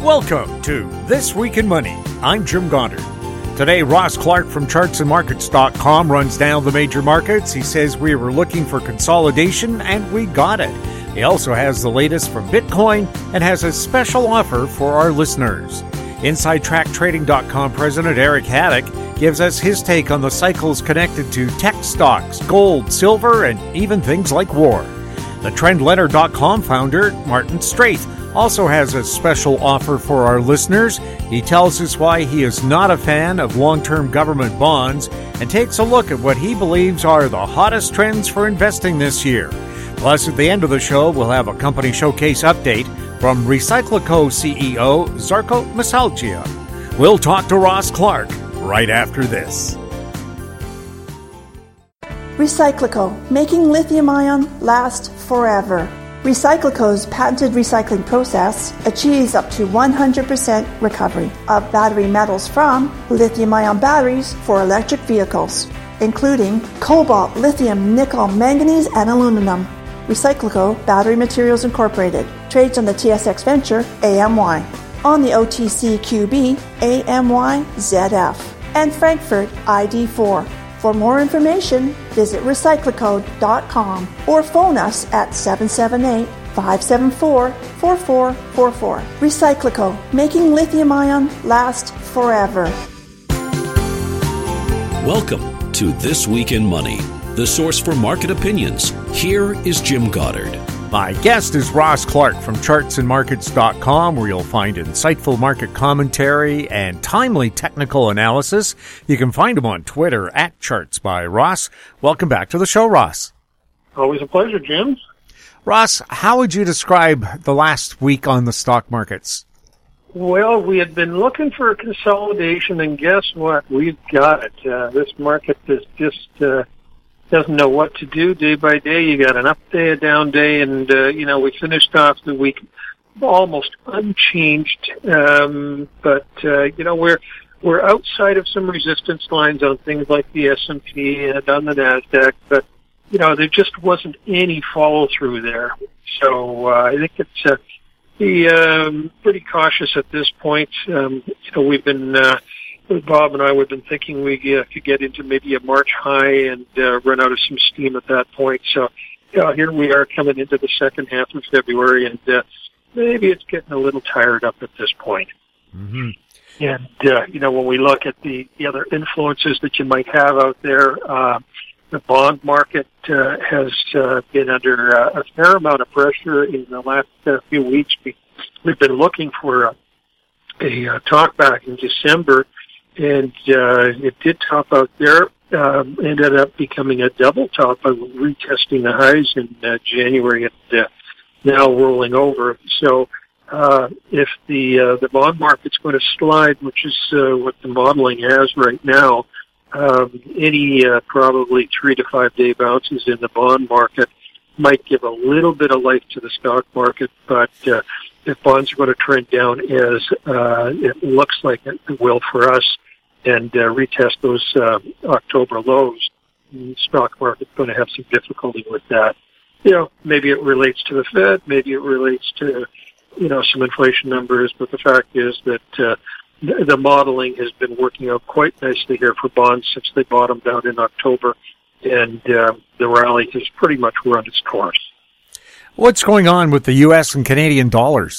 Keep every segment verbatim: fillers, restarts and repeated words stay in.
Welcome to This Week in Money. I'm Jim Goddard. Today, Ross Clark from charts and markets dot com runs down the major markets. He says we were looking for consolidation, and we got it. He also has the latest from Bitcoin and has a special offer for our listeners. Inside Track Trading dot com President Eric Haddock gives us his take on the cycles connected to tech stocks, gold, silver, and even things like war. The Trend Letter dot com founder, Martin Straith, also has a special offer for our listeners. He tells us why he is not a fan of long-term government bonds and takes a look at what he believes are the hottest trends for investing this year. Plus, at the end of the show, we'll have a company showcase update from Recyclico C E O Zarko Masalgia. We'll talk to Ross Clark right after this. Recyclico, making lithium-ion last forever. Recyclico's patented recycling process achieves up to one hundred percent recovery of battery metals from lithium-ion batteries for electric vehicles, including cobalt, lithium, nickel, manganese, and aluminum. Recyclico Battery Materials Incorporated trades on the T S X Venture A M Y, on the O T C Q B A M Y Z F, and Frankfurt I D four. For more information, visit recyclico dot com or phone us at seven seven eight, five seven four, four four four four. Recyclico, making lithium-ion last forever. Welcome to This Week in Money, the source for market opinions. Here is Jim Goddard. My guest is Ross Clark from charts and markets dot com, where you'll find insightful market commentary and timely technical analysis. You can find him on Twitter at Charts by Ross. Welcome back to the show, Ross. Always a pleasure, Jim. Ross, how would you describe the last week on the stock markets? Well, we had been looking for a consolidation, and guess what? We've got it. Uh, this market is just... Uh, doesn't know what to do day by day. You got an up day, a down day, and, uh, you know, we finished off the week almost unchanged. Um, but, uh, you know, we're, we're outside of some resistance lines on things like the S and P and on the NASDAQ, but, you know, there just wasn't any follow through there. So, uh, I think it's, uh, be, um, pretty cautious at this point. Um, you know, we've been, uh, Bob and I have been thinking we uh, could get into maybe a March high and uh, run out of some steam at that point. So, yeah, here we are coming into the second half of February, and uh, maybe it's getting a little tired up at this point. Mm-hmm. And, uh, you know, when we look at the, the other influences that you might have out there, uh, the bond market uh, has uh, been under uh, a fair amount of pressure in the last uh, few weeks. We, we've been looking for a, a uh, talk back in December, and uh, it did top out there. Um, ended up becoming a double top by retesting the highs in uh, January and uh, now rolling over. So uh, if the uh, the bond market's going to slide, which is uh, what the modeling has right now, um, any uh, probably three to five day bounces in the bond market might give a little bit of life to the stock market, but uh, if bonds are going to trend down as uh, it looks like it will for us, and uh, retest those uh, October lows, the stock market's going to have some difficulty with that. You know, maybe it relates to the Fed, maybe it relates to, you know, some inflation numbers, but the fact is that uh, the, the modeling has been working out quite nicely here for bonds since they bottomed out in October, and uh, the rally has pretty much run its course. What's going on with the U S and Canadian dollars?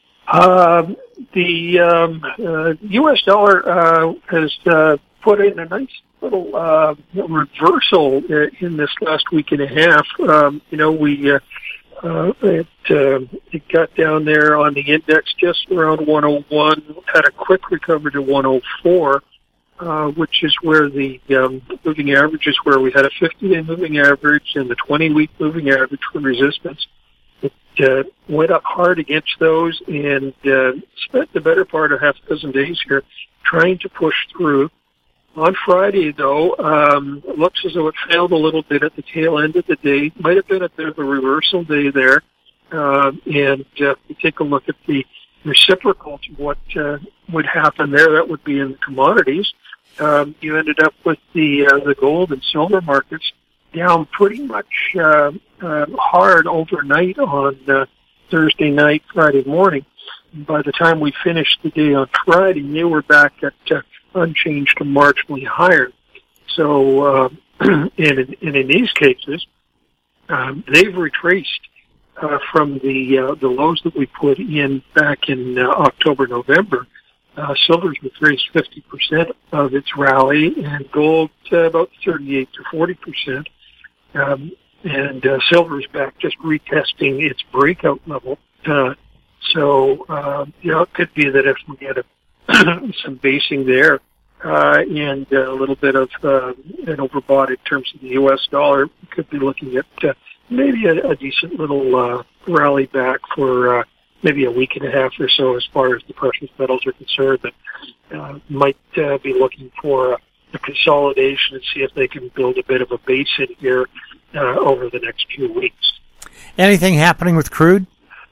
Um, the um, uh, U S dollar uh, has uh, put in a nice little uh, reversal in this last week and a half. Um, you know, we uh, uh, it, uh, it got down there on the index just around one oh one, had a quick recovery to one oh four, uh, which is where the um, moving average is, where we had a fifty-day moving average and the twenty-week moving average for resistance. Uh, went up hard against those and uh, spent the better part of half a dozen days here trying to push through. On Friday, though, um, it looks as though it failed a little bit at the tail end of the day. Might have been a bit of a reversal day there. Uh, and uh, if you take a look at the reciprocal to what uh, would happen there, that would be in the commodities. Um, you ended up with the uh, the gold and silver markets down pretty much uh, uh, hard overnight on uh, Thursday night, Friday morning. by the time we finished the day on Friday, they were back at uh, unchanged to marginally higher. So, uh, and, in, and in these cases, um, they've retraced uh, from the uh, the lows that we put in back in uh, October, November. Uh, silver's retraced fifty percent of its rally, and gold uh, about thirty-eight to forty percent. Um, and uh, silver's back just retesting its breakout level. Uh, so, uh, you know, it could be that if we get a, some basing there, uh, and uh, a little bit of uh, an overbought in terms of the U S dollar, we could be looking at uh, maybe a, a decent little uh, rally back for uh, maybe a week and a half or so as far as the precious metals are concerned. That uh, might uh, be looking for a, a consolidation and see if they can build a bit of a base in here uh, over the next few weeks. Anything happening with crude?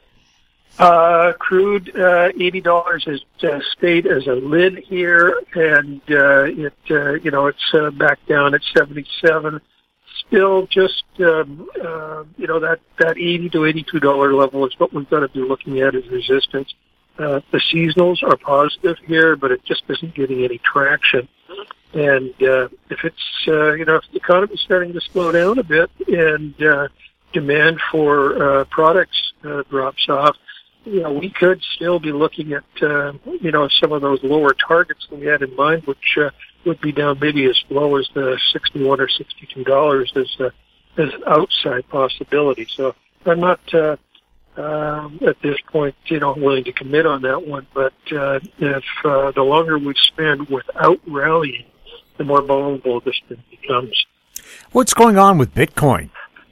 Uh, crude, uh, eighty dollars has uh, stayed as a lid here, and uh, it, uh, you know, it's uh, back down at seventy-seven. Still just, um, uh, you know, that, that eighty to eighty-two dollars level is what we've got to be looking at as resistance. Uh, the seasonals are positive here, but it just isn't getting any traction. And uh, if it's, uh, you know, if the economy's starting to slow down a bit and uh, demand for uh, products uh, drops off, you know, we could still be looking at, uh, you know, some of those lower targets that we had in mind, which uh, would be down maybe as low as the sixty-one or sixty-two dollars as, uh, as an outside possibility. So I'm not, uh, uh, at this point, you know, willing to commit on that one. But uh, if uh, the longer we spend without rallying, the more vulnerable this thing becomes. What's going on with Bitcoin?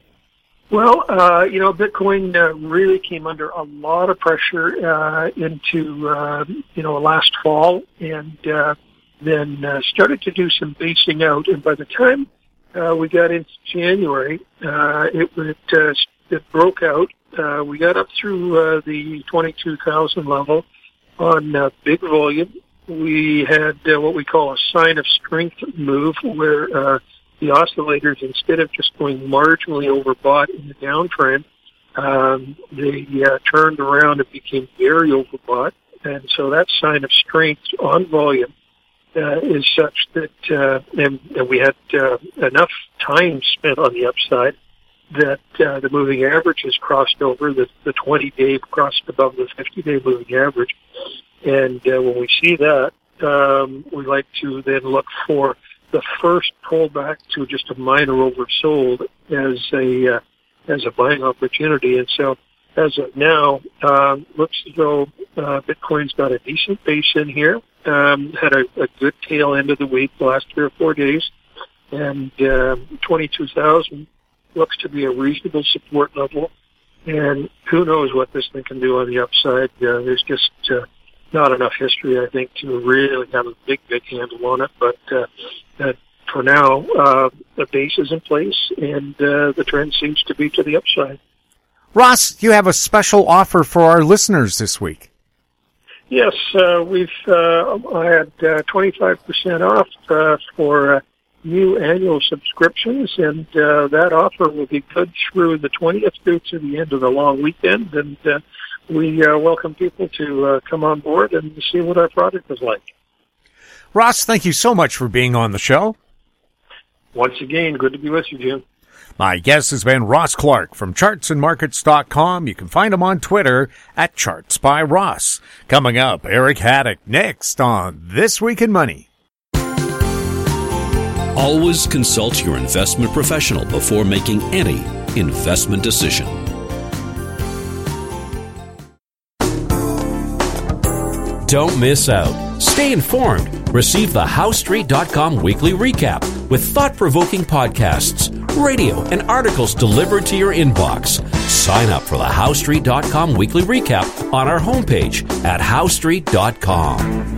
Well, uh, you know, Bitcoin uh, really came under a lot of pressure uh, into, uh, you know, last fall, and uh, then uh, started to do some basing out. And by the time uh, we got into January, uh, it, it, uh, it broke out. Uh, we got up through uh, the twenty-two thousand level on uh, big volume. We had uh, what we call a sign of strength move, where uh, the oscillators, instead of just going marginally overbought in the downtrend, um, they uh, turned around and became very overbought. And so that sign of strength on volume uh, is such that, uh, and, and we had uh, enough time spent on the upside that uh, the moving average has crossed over. The, the twenty-day crossed above the fifty-day moving average. And uh, when we see that, um, we like to then look for the first pullback to just a minor oversold as a uh, as a buying opportunity. And so as of now, um, looks as though uh, Bitcoin's got a decent base in here, um, had a, a good tail end of the week the last three or four days, and uh, twenty-two thousand looks to be a reasonable support level. And who knows what this thing can do on the upside. Uh, there's just uh, not enough history, I think, to really have a big, big handle on it. But uh, uh, for now, uh, the base is in place, and uh, the trend seems to be to the upside. Ross, you have a special offer for our listeners this week. Yes, uh, we've uh, I had uh, twenty-five percent off uh, for uh, new annual subscriptions, and uh, that offer will be good through the twentieth through to the end of the long weekend, and uh, we uh, welcome people to uh, come on board and see what our product is like. Ross, thank you so much for being on the show. Once again, good to be with you, Jim. My guest has been Ross Clark from charts and markets dot com. You can find him on Twitter at Charts by Ross. Coming up, Eric Haddock next on This Week in Money. Always consult your investment professional before making any investment decision. Don't miss out. Stay informed. Receive the House Street dot com weekly recap with thought-provoking podcasts, radio, and articles delivered to your inbox. Sign up for the House Street dot com weekly recap on our homepage at House Street dot com.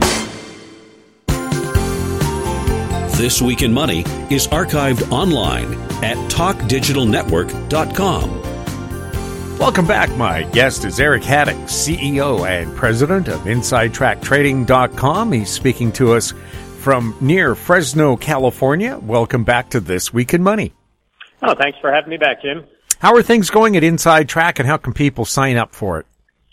This Week in Money is archived online at talk digital network dot com. Welcome back. My guest is Eric Haddock, C E O and President of Inside Track Trading dot com. He's speaking to us from near Fresno, California. Welcome back to This Week in Money. Oh, thanks for having me back, Jim. How are things going at Inside Track, and how can people sign up for it?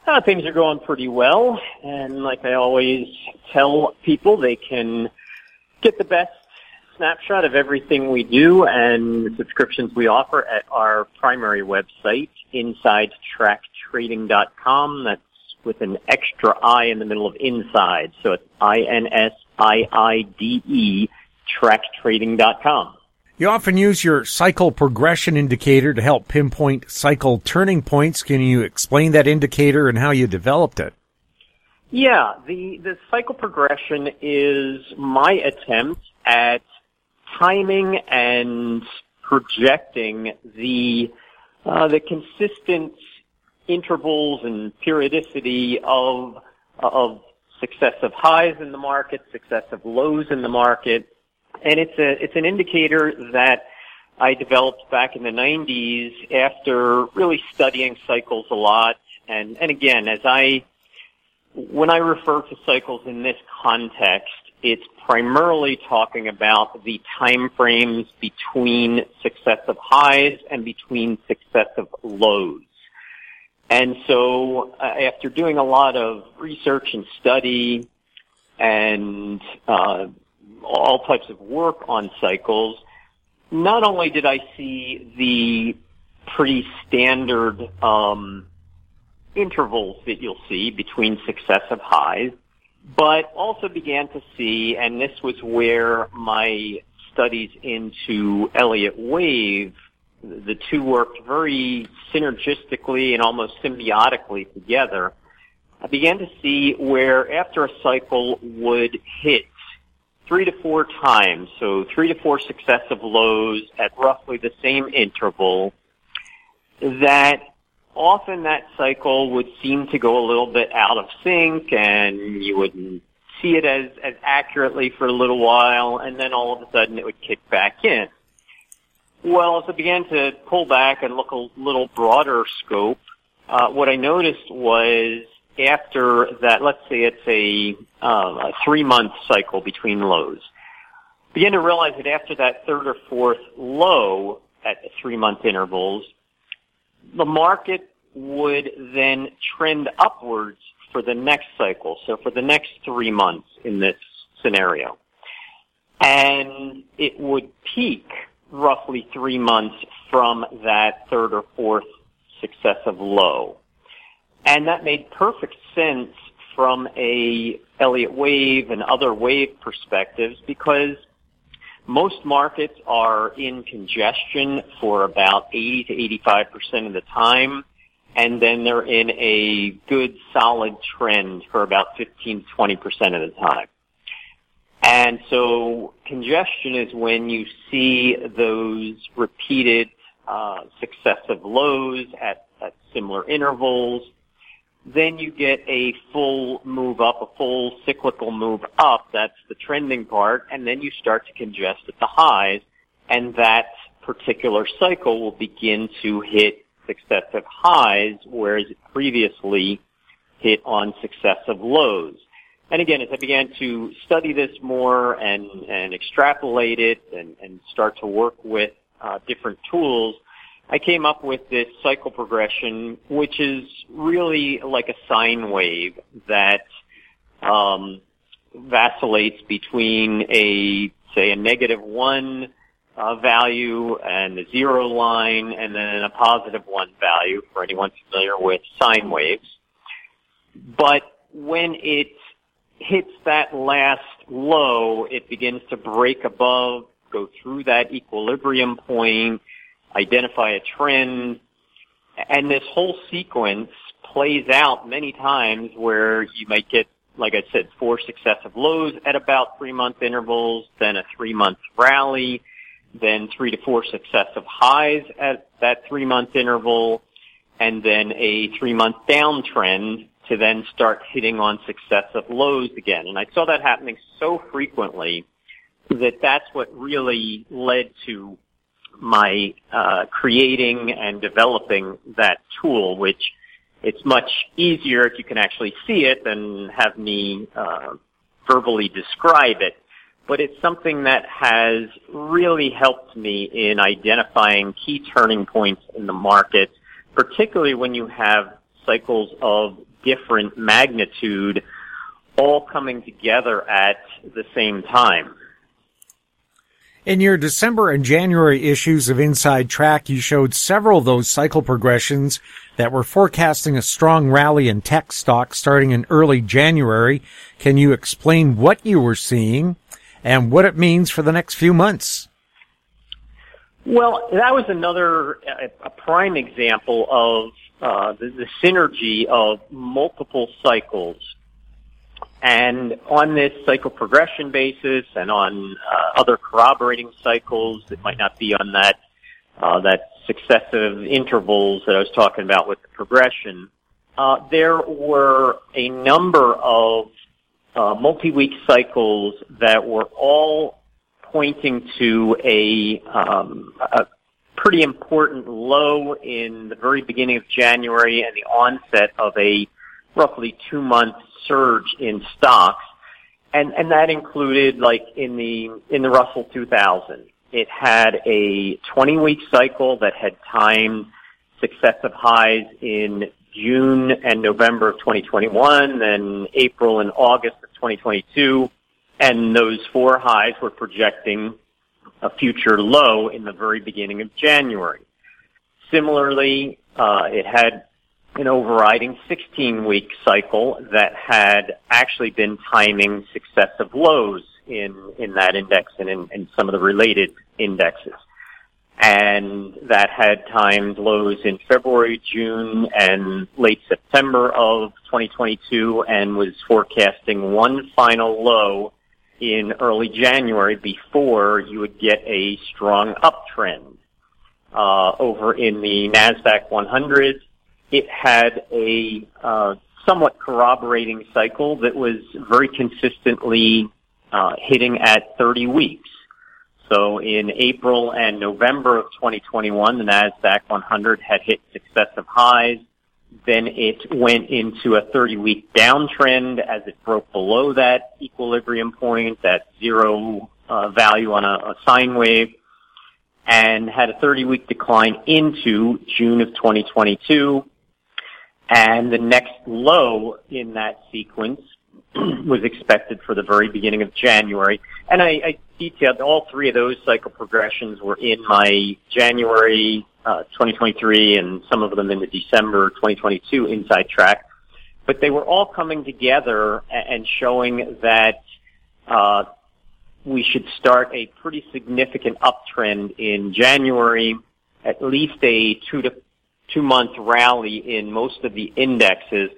Uh, things are going pretty well, and like I always tell people, they can get the best snapshot of everything we do and the subscriptions we offer at our primary website, inside track trading dot com. That's with an extra I in the middle of inside, so it's I N S I I D E, track trading dot com. You often use your cycle progression indicator to help pinpoint cycle turning points. Can you explain that indicator and how you developed it? Yeah, the, the cycle progression is my attempt at timing and projecting the uh, the consistent intervals and periodicity of of successive highs in the market, successive lows in the market. And it's a, it's an indicator that I developed back in the nineties after really studying cycles a lot. And, and again, as I, when I refer to cycles in this context, it's primarily talking about the time frames between successive highs and between successive lows. And so uh, after doing a lot of research and study and, uh, all types of work on cycles, not only did I see the pretty standard um, intervals that you'll see between successive highs, but also began to see, and this was where my studies into Elliott Wave, the two worked very synergistically and almost symbiotically together. I began to see where after a cycle would hit three to four times, so three to four successive lows at roughly the same interval, that often that cycle would seem to go a little bit out of sync and you wouldn't see it as, as accurately for a little while, and then all of a sudden it would kick back in. Well, as I began to pull back and look a little broader scope, uh, what I noticed was after that, let's say it's a, um, a three-month cycle between lows, begin to realize that after that third or fourth low at three-month intervals, the market would then trend upwards for the next cycle, so for the next three months in this scenario. And it would peak roughly three months from that third or fourth successive low. And that made perfect sense from a Elliott Wave and other wave perspectives, because most markets are in congestion for about eighty to eighty-five percent of the time, and then they're in a good solid trend for about fifteen to twenty percent of the time. And so congestion is when you see those repeated uh, successive lows at, at similar intervals. Then you get a full move up, a full cyclical move up. That's the trending part. And then you start to congest at the highs, and that particular cycle will begin to hit successive highs, whereas it previously hit on successive lows. And again, as I began to study this more and, and extrapolate it and, and start to work with uh, different tools, I came up with this cycle progression, which is really like a sine wave that um, vacillates between a, say, a negative one uh, value and a zero line, and then a positive one value for anyone familiar with sine waves. But when it hits that last low, it begins to break above, go through that equilibrium point, identify a trend, and this whole sequence plays out many times where you might get, like I said, four successive lows at about three-month intervals, then a three-month rally, then three to four successive highs at that three-month interval, and then a three-month downtrend to then start hitting on successive lows again. And I saw that happening so frequently that that's what really led to my uh creating and developing that tool, which it's much easier if you can actually see it than have me uh verbally describe it. But it's something that has really helped me in identifying key turning points in the market, particularly when you have cycles of different magnitude all coming together at the same time. In your December and January issues of Inside Track, you showed several of those cycle progressions that were forecasting a strong rally in tech stocks starting in early January. Can you explain what you were seeing and what it means for the next few months? Well, that was another a prime example of uh, the, the synergy of multiple cycles. And on this cycle progression basis and on uh, other corroborating cycles that might not be on that uh, that successive intervals that I was talking about with the progression, uh, there were a number of uh, multi-week cycles that were all pointing to a, um, a pretty important low in the very beginning of January and the onset of a roughly two-month surge in stocks, and and that included, like in the in the Russell two thousand, it had a twenty-week cycle that had timed successive highs in June and November of twenty twenty-one, then April and August of twenty twenty-two, and those four highs were projecting a future low in the very beginning of January. Similarly, uh, it had an overriding sixteen-week cycle that had actually been timing successive lows in, in that index and in, in some of the related indexes. And that had timed lows in February, June, and late September of twenty twenty-two and was forecasting one final low in early January before you would get a strong uptrend. Uh, over in the NASDAQ one hundred, it had a uh, somewhat corroborating cycle that was very consistently uh, hitting at thirty weeks. So in April and November of twenty twenty-one, the NASDAQ one hundred had hit successive highs. Then it went into a thirty-week downtrend as it broke below that equilibrium point, that zero uh, value on a, a sine wave, and had a thirty-week decline into June of twenty twenty-two. And the next low in that sequence was expected for the very beginning of January. And I, I detailed all three of those cycle progressions were in my January uh, twenty twenty-three and some of them in the December twenty twenty-two Inside Track. But they were all coming together and showing that uh, we should start a pretty significant uptrend in January, at least a two to two-month rally in most of the indexes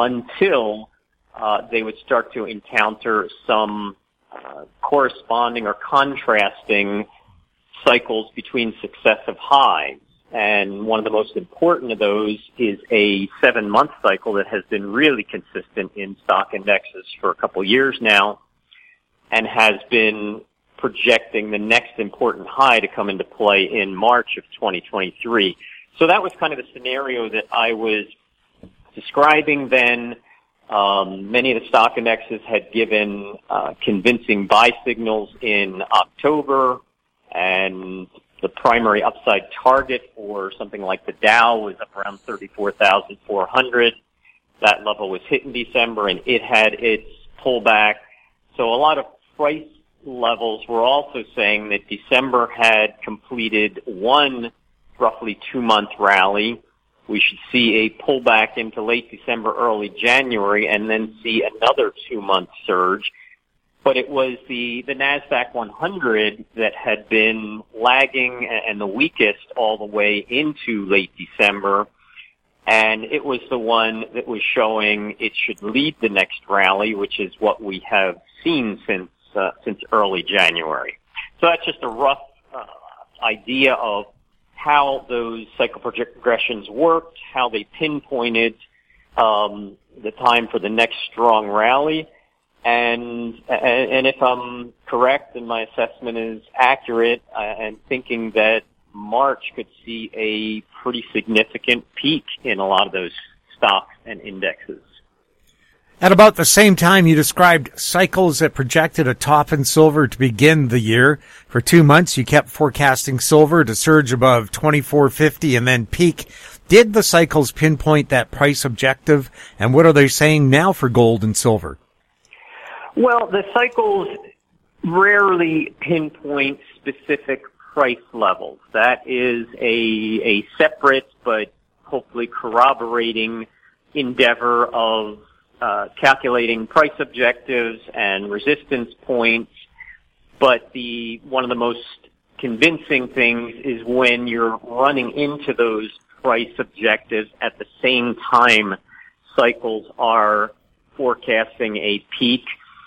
until uh, they would start to encounter some uh, corresponding or contrasting cycles between successive highs. And one of the most important of those is a seven-month cycle that has been really consistent in stock indexes for a couple of years now and has been projecting the next important high to come into play in March of twenty twenty-three. So that was kind of the scenario that I was describing then. Um, many of the stock indexes had given uh, convincing buy signals in October, and the primary upside target for something like the Dow was up around thirty-four thousand four hundred. That level was hit in December, and it had its pullback. So a lot of price levels were also saying that December had completed one roughly two-month rally. We should see a pullback into late December, early January, and then see another two-month surge. But it was the, the NASDAQ one hundred that had been lagging and the weakest all the way into late December, and it was the one that was showing it should lead the next rally, which is what we have seen since uh, since early January. So that's just a rough uh, idea of how those cycle progressions worked, how they pinpointed um, the time for the next strong rally. And, and, and if I'm correct and my assessment is accurate, I'm thinking that March could see a pretty significant peak in a lot of those stocks and indexes. At about the same time, you described cycles that projected a top in silver to begin the year. For two months, you kept forecasting silver to surge above twenty-four fifty and then peak Did the cycles pinpoint that price objective, and what are they saying now for gold and silver? Well, the cycles rarely pinpoint specific price levels. That is a, a separate but hopefully corroborating endeavor of uh, calculating price objectives and resistance points. But the one of the most convincing things is when you're running into those price objectives at the same time cycles are forecasting a peak.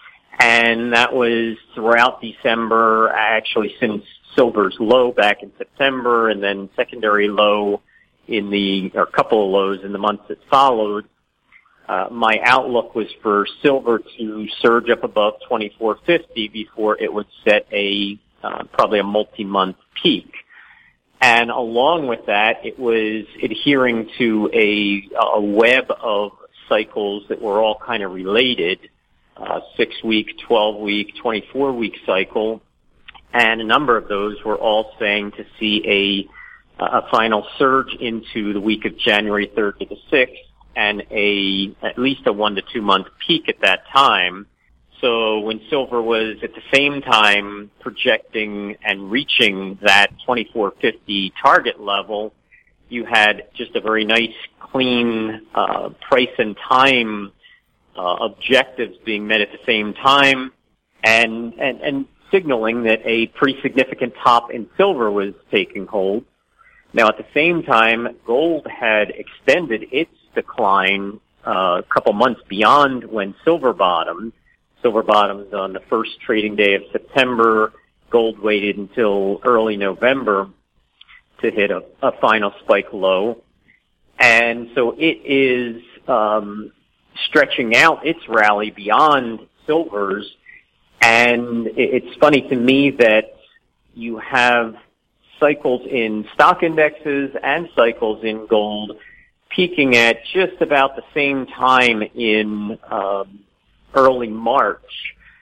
And that was throughout December, actually since silver's low back in September, and then secondary low in the, or a couple of lows in the months that followed. Uh, my outlook was for silver to surge up above twenty-four fifty before it would set a, uh, probably a multi-month peak. And along with that, it was adhering to a, a web of cycles that were all kind of related. Uh, six-week, twelve-week, twenty-four-week cycle, and a number of those were all saying to see a, a final surge into the week of January third to the sixth, and a at least a one to two month peak at that time. So when silver was at the same time projecting and reaching that twenty-four fifty target level, you had just a very nice, clean uh, price and time Uh, objectives being met at the same time, and, and, and signaling that a pretty significant top in silver was taking hold. Now, at the same time, gold had extended its decline uh, a couple months beyond when silver bottomed. Silver bottomed on the first trading day of September. Gold waited until early November to hit a, a final spike low. And so it is um stretching out its rally beyond silver's, and it's funny to me that you have cycles in stock indexes and cycles in gold peaking at just about the same time in um, early March.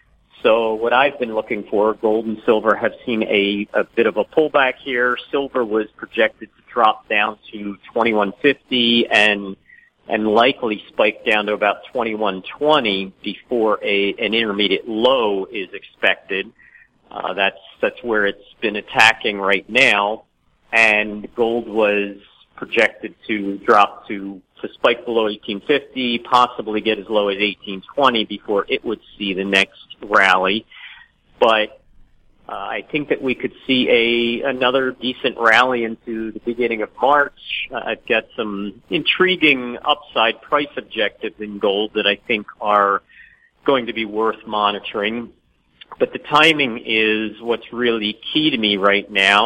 So what I've been looking for, gold and silver have seen a, a bit of a pullback here. Silver was projected to drop down to twenty-one fifty and and likely spike down to about twenty-one twenty before a an intermediate low is expected. Uh, that's that's where it's been attacking right now, and gold was projected to drop to to spike below eighteen fifty, possibly get as low as eighteen twenty before it would see the next rally. But Uh, I think that we could see a another decent rally into the beginning of March. Uh, I've got some intriguing upside price objectives in gold that I think are going to be worth monitoring. But the timing is what's really key to me right now.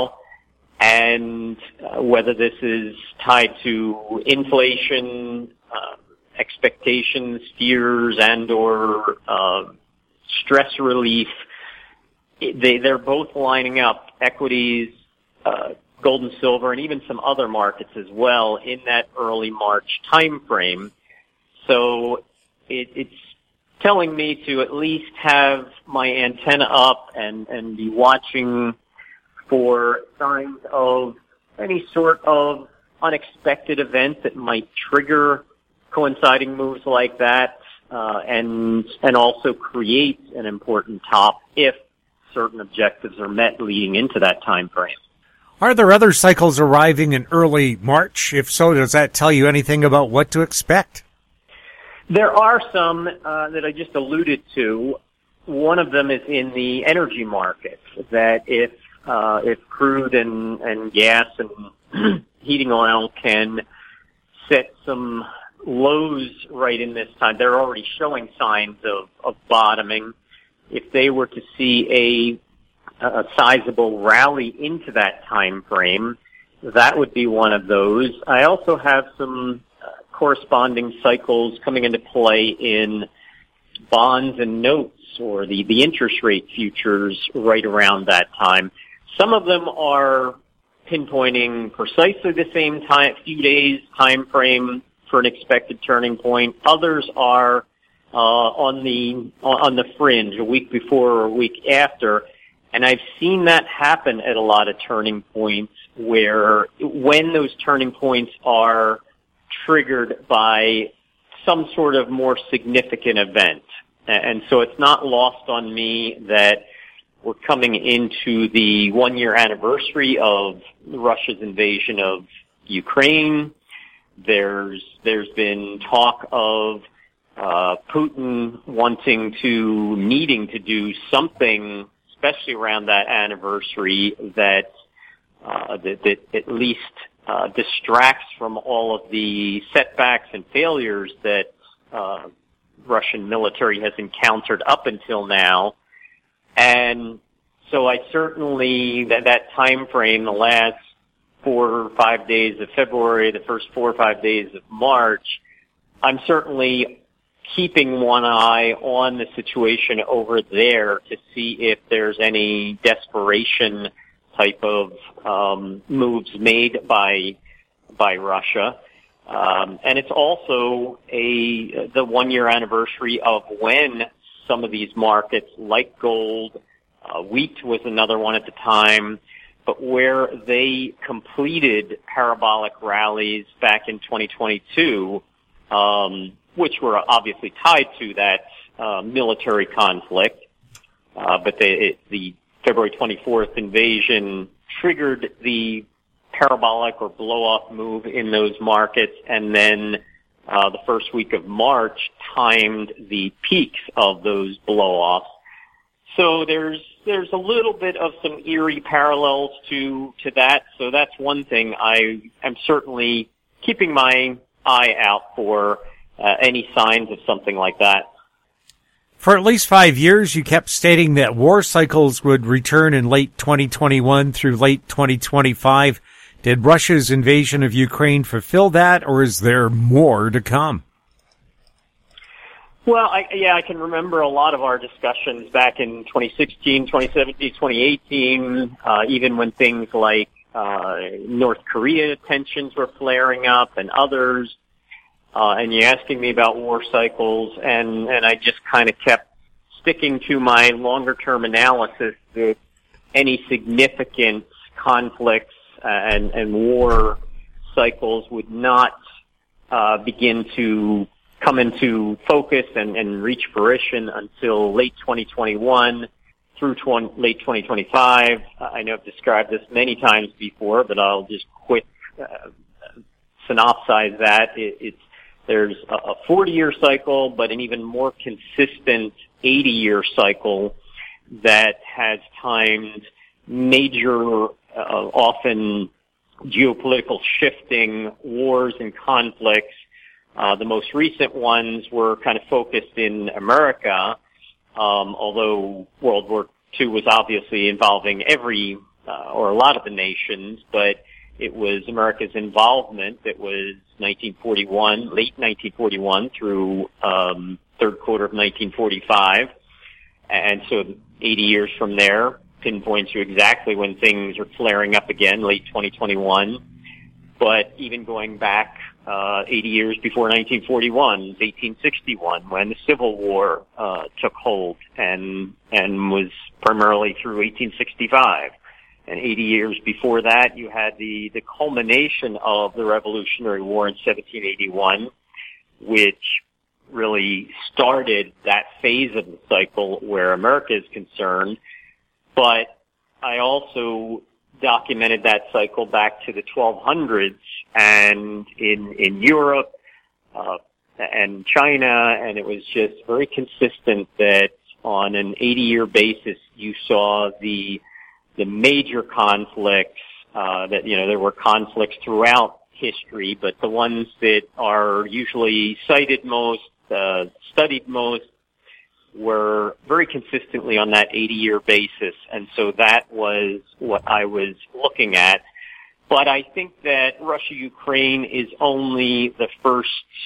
And uh, whether this is tied to inflation, uh, expectations, fears, and or uh, stress relief, They, they're both lining up, equities, uh, gold and silver, and even some other markets as well in that early March time frame. So it, it's telling me to at least have my antenna up and, and be watching for signs of any sort of unexpected event that might trigger coinciding moves like that, uh, and and also create an important top if certain objectives are met leading into that time frame. Are there other cycles arriving in early March? If so, does that tell you anything about what to expect? There are some uh, that I just alluded to. One of them is in the energy markets, that if uh, if crude and, and gas and heating oil can set some lows right in this time, they're already showing signs of, of bottoming. If they were to see a, a sizable rally into that time frame, that would be one of those. I also have some uh, corresponding cycles coming into play in bonds and notes, or the, the interest rate futures right around that time. Some of them are pinpointing precisely the same time, few days time frame for an expected turning point. Others are Uh, on the on the fringe, a week before or a week after, and I've seen that happen at a lot of turning points where when those turning points are triggered by some sort of more significant event. And so it's not lost on me that we're coming into the one-year anniversary of Russia's invasion of Ukraine. There's there's been talk of uh, Putin wanting to, needing to do something, especially around that anniversary, that uh, that, that at least uh, distracts from all of the setbacks and failures that uh, Russian military has encountered up until now. And so I certainly, that, that time frame, the last four or five days of February, the first four or five days of March, I'm certainly keeping one eye on the situation over there to see if there's any desperation type of um, moves made by by Russia. Um, and it's also a the one-year anniversary of when some of these markets, like gold, uh, wheat was another one at the time, but where they completed parabolic rallies back in twenty twenty-two, um, which were obviously tied to that uh, military conflict. Uh, but they, it, the February twenty-fourth invasion triggered the parabolic or blow-off move in those markets, and then uh, the first week of March timed the peaks of those blow-offs. So there's there's a little bit of some eerie parallels to to that. So that's one thing I am certainly keeping my eye out for, uh, any signs of something like that. For at least five years, you kept stating that war cycles would return in late twenty twenty-one through late twenty twenty-five. Did Russia's invasion of Ukraine fulfill that, or is there more to come? Well, I, yeah, I can remember a lot of our discussions back in twenty sixteen, twenty seventeen, twenty eighteen, uh, even when things like uh, North Korea tensions were flaring up and others. Uh, and you're asking me about war cycles, and, and I just kind of kept sticking to my longer-term analysis that any significant conflicts uh, and, and war cycles would not uh, begin to come into focus and, and reach fruition until late twenty twenty-one through twenty, late twenty twenty-five. Uh, I know I've described this many times before, but I'll just quick uh, synopsize that. It, it's There's a forty-year cycle, but an even more consistent eighty-year cycle that has timed major, uh, often geopolitical shifting wars and conflicts. Uh, the most recent ones were kind of focused in America, um, although World War Two was obviously involving every, uh, or a lot of the nations, but it was America's involvement that was nineteen forty-one, late nineteen forty-one through um, third quarter of nineteen forty-five. And so eighty years from there pinpoints you exactly when things are flaring up again, late twenty twenty-one. But even going back uh, eighty years before nineteen forty-one, eighteen sixty-one, when the Civil War uh, took hold and and was primarily through eighteen sixty-five. And eighty years before that, you had the, the culmination of the Revolutionary War in seventeen eighty-one, which really started that phase of the cycle where America is concerned. But I also documented that cycle back to the twelve hundreds and in, in Europe, uh, and China, and it was just very consistent that on an eighty-year basis, you saw the the major conflicts, uh, that, you know, there were conflicts throughout history, but the ones that are usually cited most, uh, studied most, were very consistently on that eighty-year basis. And so that was what I was looking at. But I think that Russia-Ukraine is only the first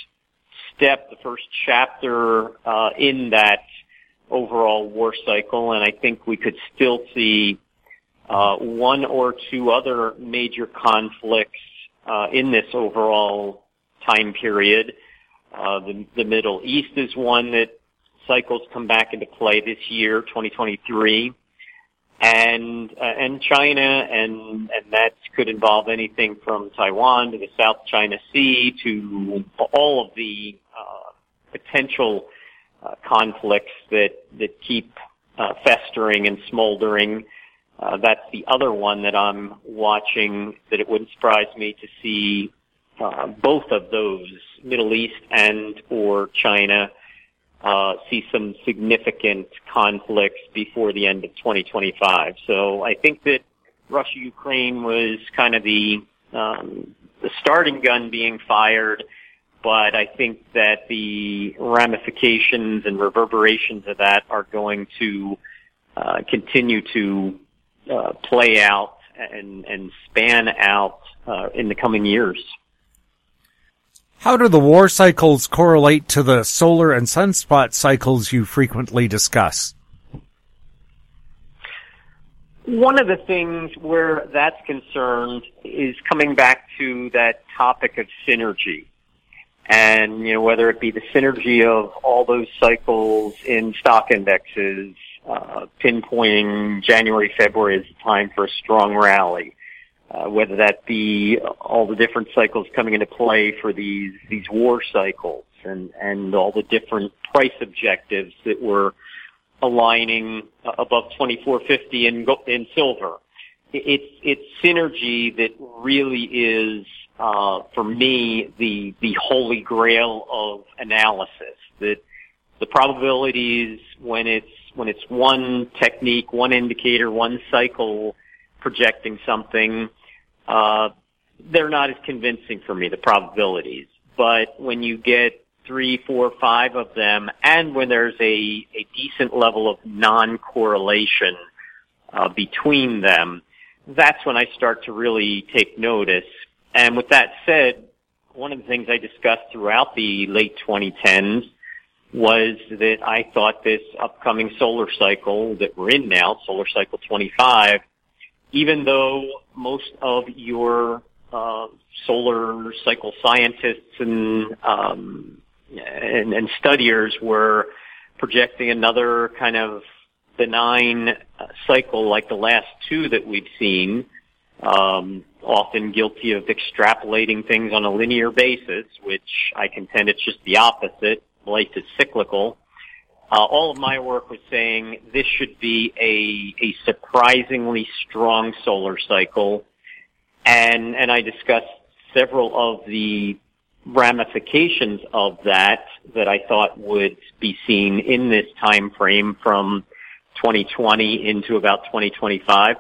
step, the first chapter, uh, in that overall war cycle. And I think we could still see Uh, one or two other major conflicts uh, in this overall time period. Uh, the, the Middle East is one that cycles come back into play this year, twenty twenty-three. and uh, and China, and and that could involve anything from Taiwan to the South China Sea to all of the uh, potential uh, conflicts that that keep uh, festering and smoldering. Uh, that's the other one that I'm watching, that it wouldn't surprise me to see uh, both of those, Middle East and or China, uh, see some significant conflicts before the end of twenty twenty-five. So I think that Russia-Ukraine was kind of the, um, the starting gun being fired, but I think that the ramifications and reverberations of that are going to uh, continue to Uh, play out and, and span out uh, in the coming years. How do the war cycles correlate to the solar and sunspot cycles you frequently discuss? One of the things where that's concerned is coming back to that topic of synergy. And, you know, whether it be the synergy of all those cycles in stock indexes, uh, pinpointing January, February as a time for a strong rally, uh, whether that be all the different cycles coming into play for these, these war cycles and, and all the different price objectives that were aligning above twenty-four fifty in, in silver. It's, it's synergy that really is, uh, for me, the, the holy grail of analysis, that the probabilities when it's, when it's one technique, one indicator, one cycle projecting something, uh, they're not as convincing for me, the probabilities. But when you get three, four, five of them, and when there's a, a decent level of non-correlation uh, between them, that's when I start to really take notice. And with that said, one of the things I discussed throughout the late twenty tens was that I thought this upcoming solar cycle that we're in now, solar cycle twenty-five, even though most of your uh, solar cycle scientists and, um, and and studiers were projecting another kind of benign uh, cycle like the last two that we've seen, um, often guilty of extrapolating things on a linear basis, which I contend it's just the opposite. Life is cyclical. Uh, all of my work was saying this should be a, a surprisingly strong solar cycle, and and I discussed several of the ramifications of that that I thought would be seen in this time frame from twenty twenty into about twenty twenty-five.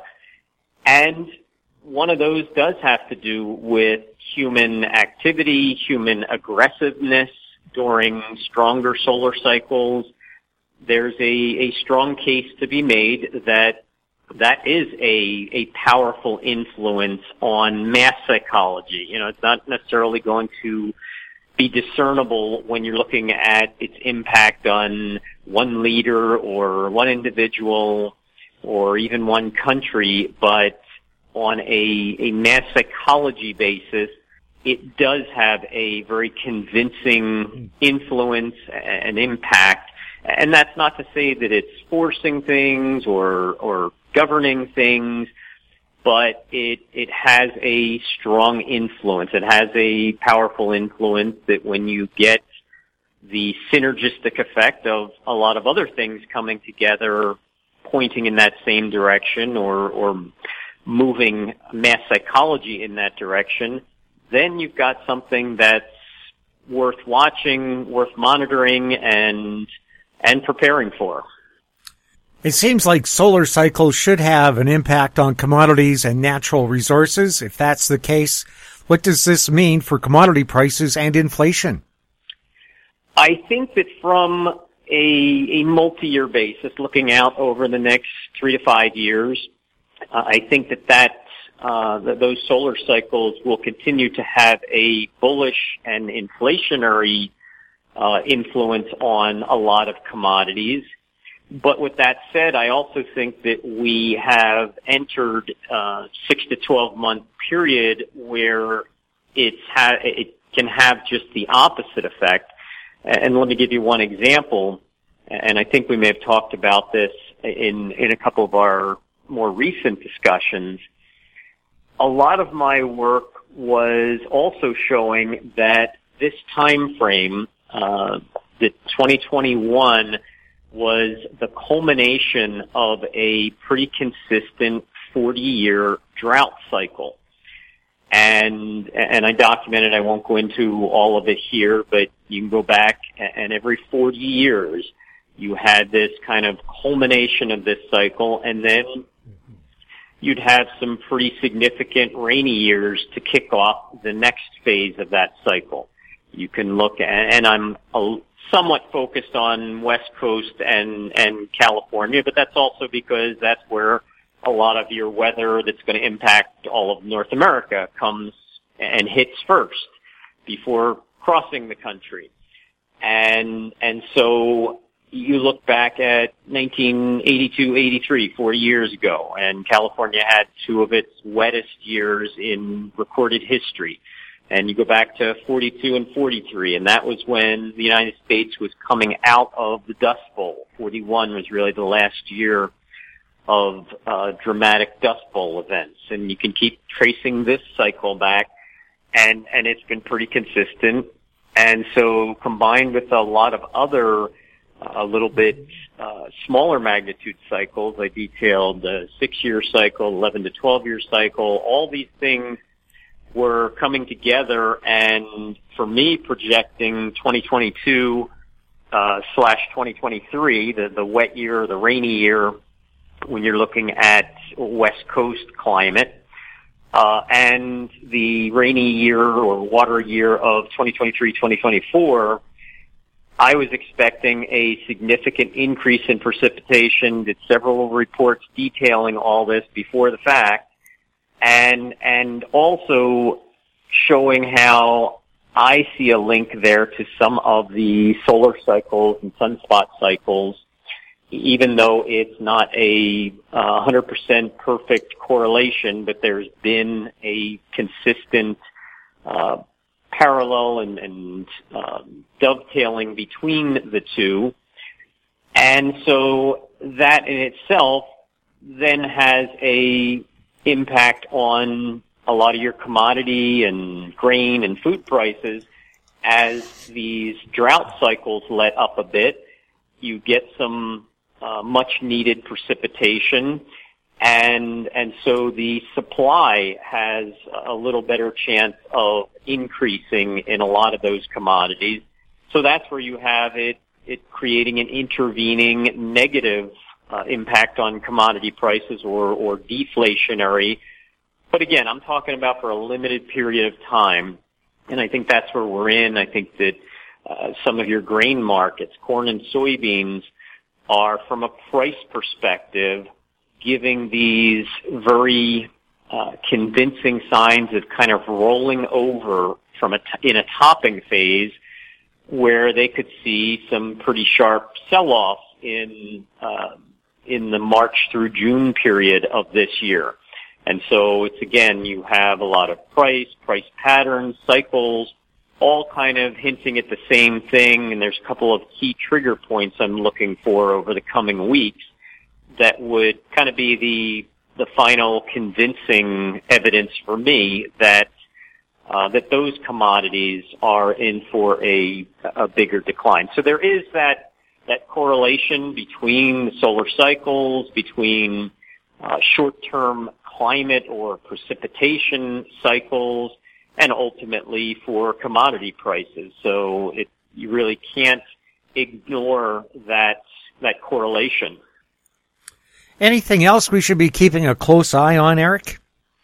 And one of those does have to do with human activity, human aggressiveness during stronger solar cycles. There's a, a strong case to be made that that is a, a powerful influence on mass psychology. You know, it's not necessarily going to be discernible when you're looking at its impact on one leader or one individual or even one country, but on a, a mass psychology basis, it does have a very convincing influence and impact. And that's not to say that it's forcing things or, or governing things, but it, it has a strong influence. It has a powerful influence that when you get the synergistic effect of a lot of other things coming together, pointing in that same direction or, or moving mass psychology in that direction, then you've got something that's worth watching, worth monitoring, and and preparing for. It seems like solar cycles should have an impact on commodities and natural resources. If that's the case, what does this mean for commodity prices and inflation? I think that from a, a multi-year basis, looking out over the next three to five years, uh, I think that that Uh, that those solar cycles will continue to have a bullish and inflationary uh, influence on a lot of commodities. But with that said, I also think that we have entered uh, six to twelve month period where it's ha- it can have just the opposite effect. And let me give you one example. And I think we may have talked about this in in a couple of our more recent discussions, a lot of my work was also showing that this time frame, uh, that twenty twenty-one was the culmination of a pretty consistent forty-year drought cycle. And, and I documented, I won't go into all of it here, but you can go back and every forty years you had this kind of culmination of this cycle, and then you'd have some pretty significant rainy years to kick off the next phase of that cycle. You can look at, and I'm a, somewhat focused on West Coast and, and California, but that's also because that's where a lot of your weather that's going to impact all of North America comes and hits first before crossing the country. And, and so you look back at nineteen eighty-two eighty-three, four years ago, and California had two of its wettest years in recorded history. And you go back to forty-two and forty-three, and that was when the United States was coming out of the Dust Bowl. forty-one was really the last year of uh, dramatic Dust Bowl events. And you can keep tracing this cycle back, and, and it's been pretty consistent. And so combined with a lot of other a little bit uh, smaller magnitude cycles, I detailed the six-year cycle, eleven to twelve-year cycle, all these things were coming together, and for me, projecting twenty twenty-two uh, slash twenty twenty-three, the, the wet year, the rainy year, when you're looking at West Coast climate, uh, and the rainy year or water year of twenty twenty-three twenty twenty-four, I was expecting a significant increase in precipitation, did several reports detailing all this before the fact, and and also showing how I see a link there to some of the solar cycles and sunspot cycles, even though it's not a uh, one hundred percent perfect correlation, but there's been a consistent uh parallel and, and um, dovetailing between the two. And so that in itself then has a impact on a lot of your commodity and grain and food prices. As these drought cycles let up a bit, you get some uh, much needed precipitation, and and so the supply has a little better chance of increasing in a lot of those commodities. So that's where you have it it creating an intervening negative uh, impact on commodity prices or or deflationary. But again, I'm talking about for a limited period of time, and I think that's where we're in. I think that uh, some of your grain markets, corn and soybeans, are, from a price perspective, giving these very uh, convincing signs of kind of rolling over from a t- in a topping phase, where they could see some pretty sharp sell-offs in uh, in the March through June period of this year. And so it's, again, you have a lot of price, price patterns, cycles, all kind of hinting at the same thing. And there's a couple of key trigger points I'm looking for over the coming weeks that would kind of be the the final convincing evidence for me that uh, that those commodities are in for a a bigger decline. So there is that that correlation between the solar cycles, between uh, short-term climate or precipitation cycles, and ultimately for commodity prices. So it, you really can't ignore that that correlation. Anything else we should be keeping a close eye on, Eric?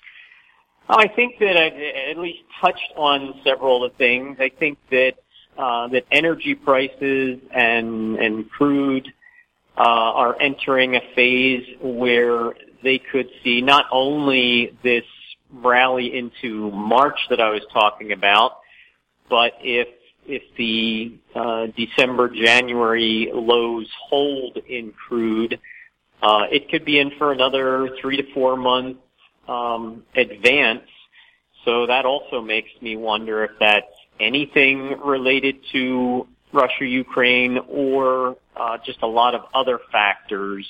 I think that I've at least touched on several of the things. I think that uh, that energy prices and and crude uh, are entering a phase where they could see not only this rally into March that I was talking about, but if if the uh, December, January lows hold in crude, uh, it could be in for another three to four month um, advance. So that also makes me wonder if that's anything related to Russia, Ukraine, or uh, just a lot of other factors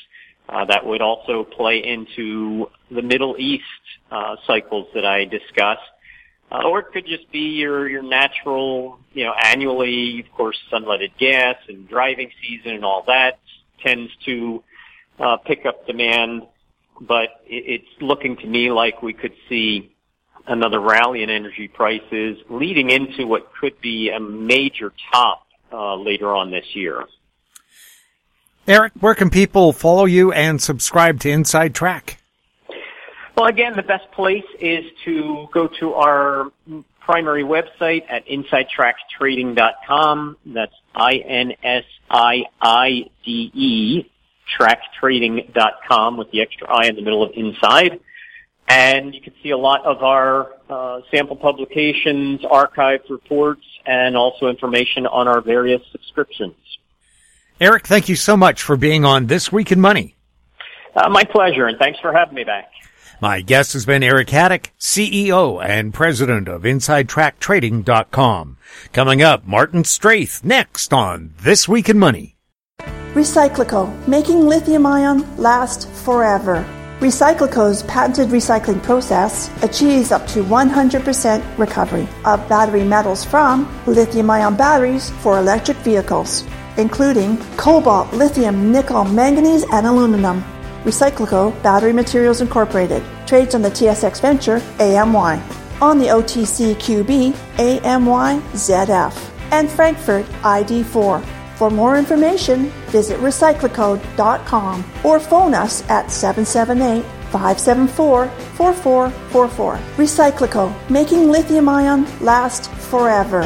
Uh, that would also play into the Middle East uh, cycles that I discussed. Uh, or it could just be your, your natural, you know, annually, of course, sunlighted gas and driving season and all that tends to uh, pick up demand. But it, it's looking to me like we could see another rally in energy prices leading into what could be a major top uh, later on this year. Eric, where can people follow you and subscribe to Inside Track? Well, again, the best place is to go to our primary website at inside track trading dot com. That's I N S I I D E, track trading dot com with the extra I in the middle of inside. And you can see a lot of our uh, sample publications, archived reports, and also information on our various subscriptions. Eric, thank you so much for being on This Week in Money. Uh, my pleasure, and thanks for having me back. My guest has been Eric Haddock, C E O and President of inside track trading dot com. Coming up, Martin Straith, next on This Week in Money. Recyclico, making lithium-ion last forever. Recyclico's patented recycling process achieves up to one hundred percent recovery of battery metals from lithium-ion batteries for electric vehicles, including cobalt, lithium, nickel, manganese, and aluminum. Recyclico Battery Materials Incorporated trades on the T S X Venture A M Y, on the O T C Q B A M Y Z F, and Frankfurt I D four. For more information, visit recyclico dot com or phone us at seven seven eight, five seven four, four four four four. Recyclico, making lithium-ion last forever.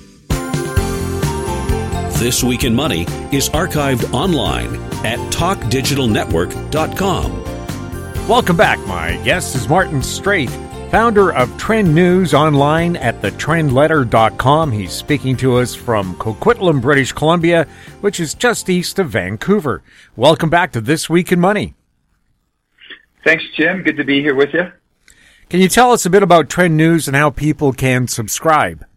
This Week in Money is archived online at talk digital network dot com. Welcome back. My guest is Martin Straith, founder of Trend News online at the trend letter dot com. He's speaking to us from Coquitlam, British Columbia, which is just east of Vancouver. Welcome back to This Week in Money. Thanks, Jim. Good to be here with you. Can you tell us a bit about Trend News and how people can subscribe?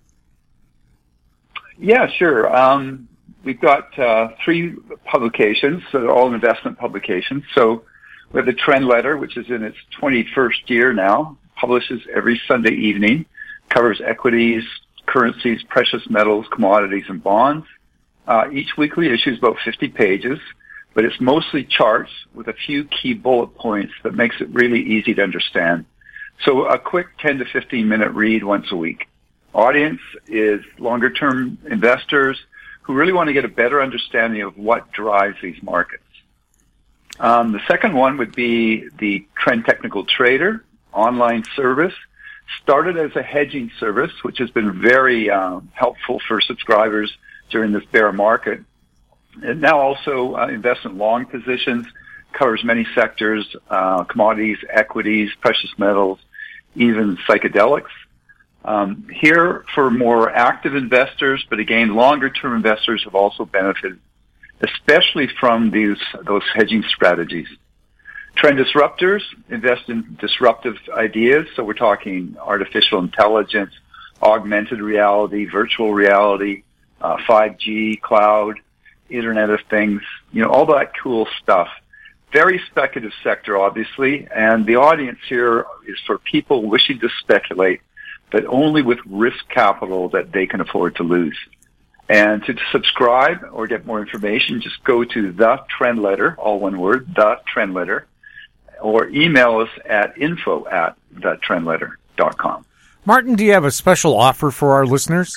Yeah, sure. Um, we've got uh, three publications, so they're all investment publications. So we have the Trend Letter, which is in its twenty-first year now, publishes every Sunday evening, covers equities, currencies, precious metals, commodities, and bonds. Uh, each weekly issue is about fifty pages, but it's mostly charts with a few key bullet points that makes it really easy to understand. So a quick ten to fifteen minute read once a week. Audience is longer-term investors who really want to get a better understanding of what drives these markets. Um, the second one would be the Trend Technical Trader online service. Started as a hedging service, which has been very um, helpful for subscribers during this bear market. It now also uh, invests in long positions, covers many sectors, uh, commodities, equities, precious metals, even psychedelics. Um, here, for more active investors, but again, longer-term investors have also benefited, especially from these those hedging strategies. Trend Disruptors invest in disruptive ideas, so we're talking artificial intelligence, augmented reality, virtual reality, uh, five G, cloud, Internet of Things, you know, all that cool stuff. Very speculative sector, obviously, and the audience here is for people wishing to speculate, but only with risk capital that they can afford to lose. And to subscribe or get more information, just go to The Trend Letter, all one word, The Trend Letter, or email us at info at the trend letter dot com. Martin, do you have a special offer for our listeners?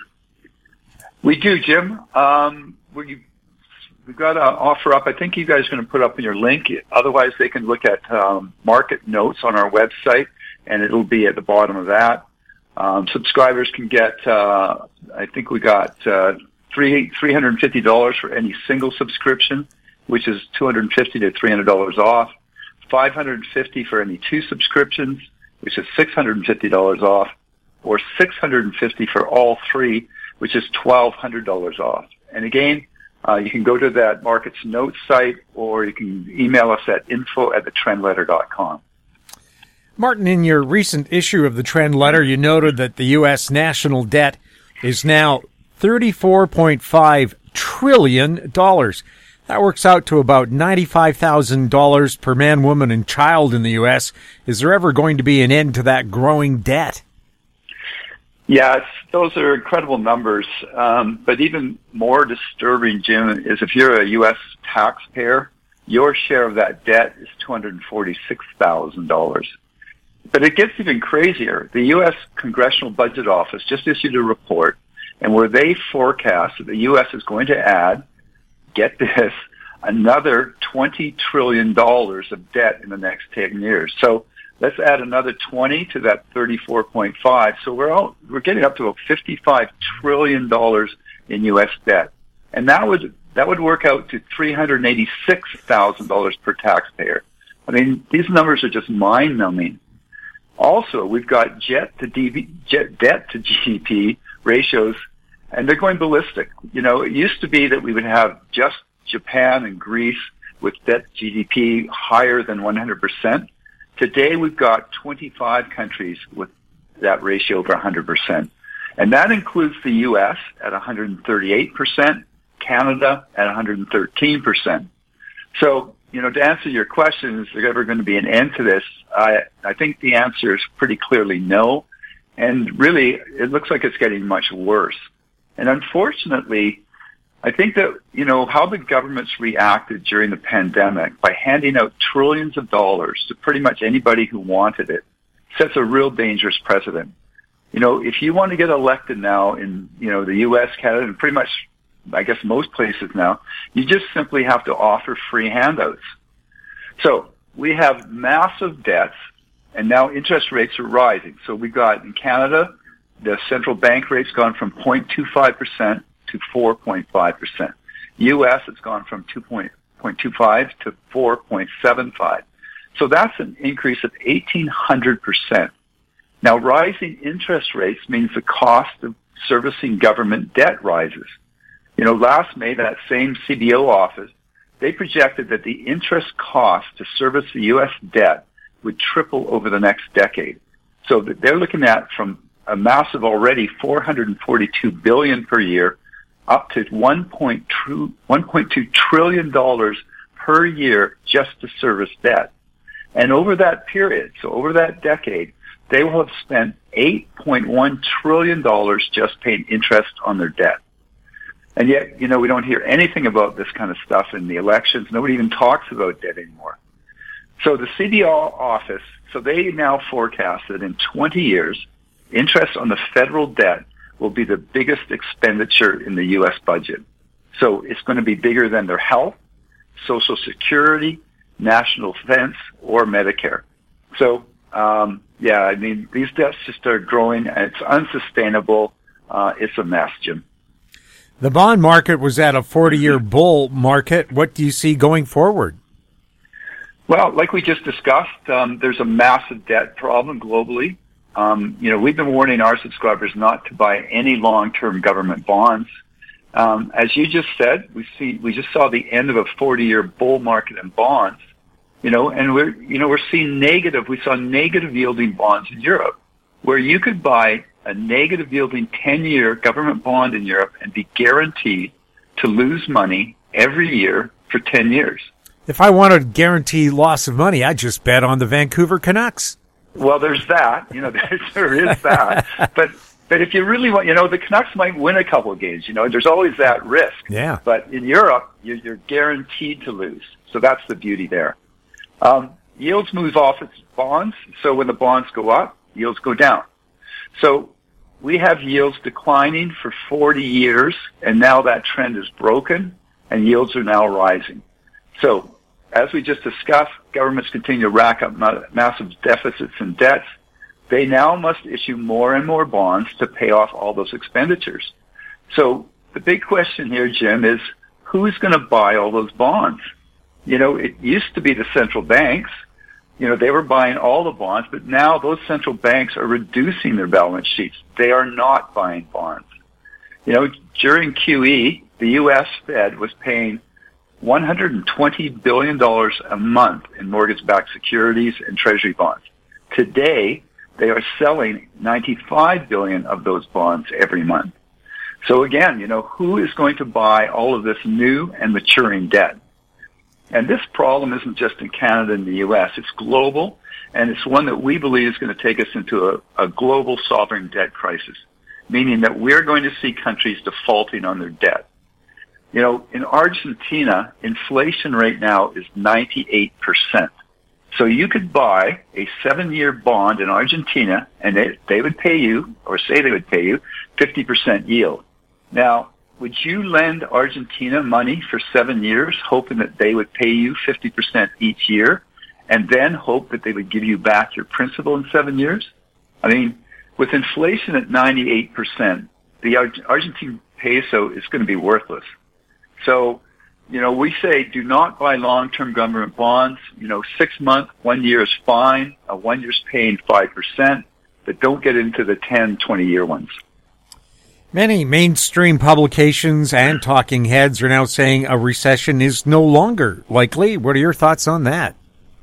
We do, Jim. Um, we, we've got an offer up. I think you guys are going to put up in your link. Otherwise, they can look at um, market notes on our website, and it'll be at the bottom of that. Um, subscribers can get, uh, I think we got uh, three three hundred and fifty dollars for any single subscription, which is two hundred and fifty to three hundred dollars off. Five hundred and fifty for any two subscriptions, which is six hundred and fifty dollars off, or six hundred and fifty for all three, which is twelve hundred dollars off. And again, uh, you can go to that Markets Notes site, or you can email us at info at the trend letter dot com. Martin, in your recent issue of the Trend Letter, you noted that the U S national debt is now thirty-four point five trillion dollars. That works out to about ninety-five thousand dollars per man, woman, and child in the U S. Is there ever going to be an end to that growing debt? Yeah, it's, those are incredible numbers. Um, but even more disturbing, Jim, is if you're a U S taxpayer, your share of that debt is two hundred forty-six thousand dollars. But it gets even crazier. The U S Congressional Budget Office just issued a report, and where they forecast that the U S is going to add, get this, another twenty trillion dollars of debt in the next ten years. So let's add another twenty to that thirty-four point five. So we're all, we're getting up to about fifty-five trillion dollars in U S debt. And that would, that would work out to three hundred eighty-six thousand dollars per taxpayer. I mean, these numbers are just mind-numbing. Also, we've got jet to D V, jet debt to G D P ratios, and they're going ballistic. You know, it used to be that we would have just Japan and Greece with debt to G D P higher than one hundred percent. Today, we've got twenty-five countries with that ratio over one hundred percent. And that includes the U S at one hundred thirty-eight percent, Canada at one hundred thirteen percent. So, you know, to answer your question, is there ever going to be an end to this? I, I think the answer is pretty clearly no. And really, it looks like it's getting much worse. And unfortunately, I think that, you know, how the governments reacted during the pandemic by handing out trillions of dollars to pretty much anybody who wanted it sets a real dangerous precedent. You know, if you want to get elected now in, you know, the U S, Canada, and pretty much, I guess, most places now, you just simply have to offer free handouts. So we have massive debts, and now interest rates are rising. So we've got in Canada, the central bank rate's gone from zero point two five percent to four point five percent. U S, it's gone from two point two five to four point seven five. So that's an increase of eighteen hundred percent. Now, rising interest rates means the cost of servicing government debt rises. You know, last May, that same C B O office, they projected that the interest cost to service the U S debt would triple over the next decade. So they're looking at from a massive already four hundred forty-two billion dollars per year up to one point two trillion dollars per year just to service debt. And over that period, so over that decade, they will have spent eight point one trillion dollars just paying interest on their debt. And yet, you know, we don't hear anything about this kind of stuff in the elections. Nobody even talks about debt anymore. So the C B O office, so they now forecast that in twenty years, interest on the federal debt will be the biggest expenditure in the U S budget. So it's going to be bigger than their health, Social Security, national defense, or Medicare. So, um, yeah, I mean, these debts just are growing, and it's unsustainable. Uh, it's a mess, Jim. The bond market was at a forty-year bull market. What do you see going forward? Well, like we just discussed, um, there's a massive debt problem globally. Um, you know, we've been warning our subscribers not to buy any long-term government bonds. Um, as you just said, we see we just saw the end of a forty-year bull market in bonds. You know, and we're you know we're seeing negative. We saw negative yielding bonds in Europe, where you could buy a negative yielding ten-year government bond in Europe and be guaranteed to lose money every year for ten years. If I wanted to guarantee loss of money, I'd just bet on the Vancouver Canucks. Well, there's that. You know, there, there is that. but but if you really want, you know, the Canucks might win a couple of games. You know, there's always that risk. Yeah. But in Europe, you're, you're guaranteed to lose. So that's the beauty there. Um, yields move off its bonds. So when the bonds go up, yields go down. So we have yields declining for forty years, and now that trend is broken, and yields are now rising. So as we just discussed, governments continue to rack up ma- massive deficits and debts. They now must issue more and more bonds to pay off all those expenditures. So the big question here, Jim, is who's going to buy all those bonds? You know, it used to be the central banks. You know, they were buying all the bonds, but now those central banks are reducing their balance sheets. They are not buying bonds. You know, during Q E, the U S Fed was paying one hundred twenty billion dollars a month in mortgage-backed securities and treasury bonds. Today, they are selling ninety-five billion dollars of those bonds every month. So again, you know, who is going to buy all of this new and maturing debt? And this problem isn't just in Canada and the U S. It's global, and it's one that we believe is going to take us into a, a global sovereign debt crisis, meaning that we're going to see countries defaulting on their debt. You know, in Argentina, inflation right now is ninety-eight percent. So you could buy a seven-year bond in Argentina, and they, they would pay you, or say they would pay you, fifty percent yield. Now, would you lend Argentina money for seven years, hoping that they would pay you fifty percent each year, and then hope that they would give you back your principal in seven years? I mean, with inflation at ninety-eight percent, the Argentine peso is going to be worthless. So, you know, we say do not buy long-term government bonds. You know, six months, one year is fine. A one year's paying five percent, but don't get into the ten, twenty-year ones. Many mainstream publications and talking heads are now saying a recession is no longer likely. What are your thoughts on that?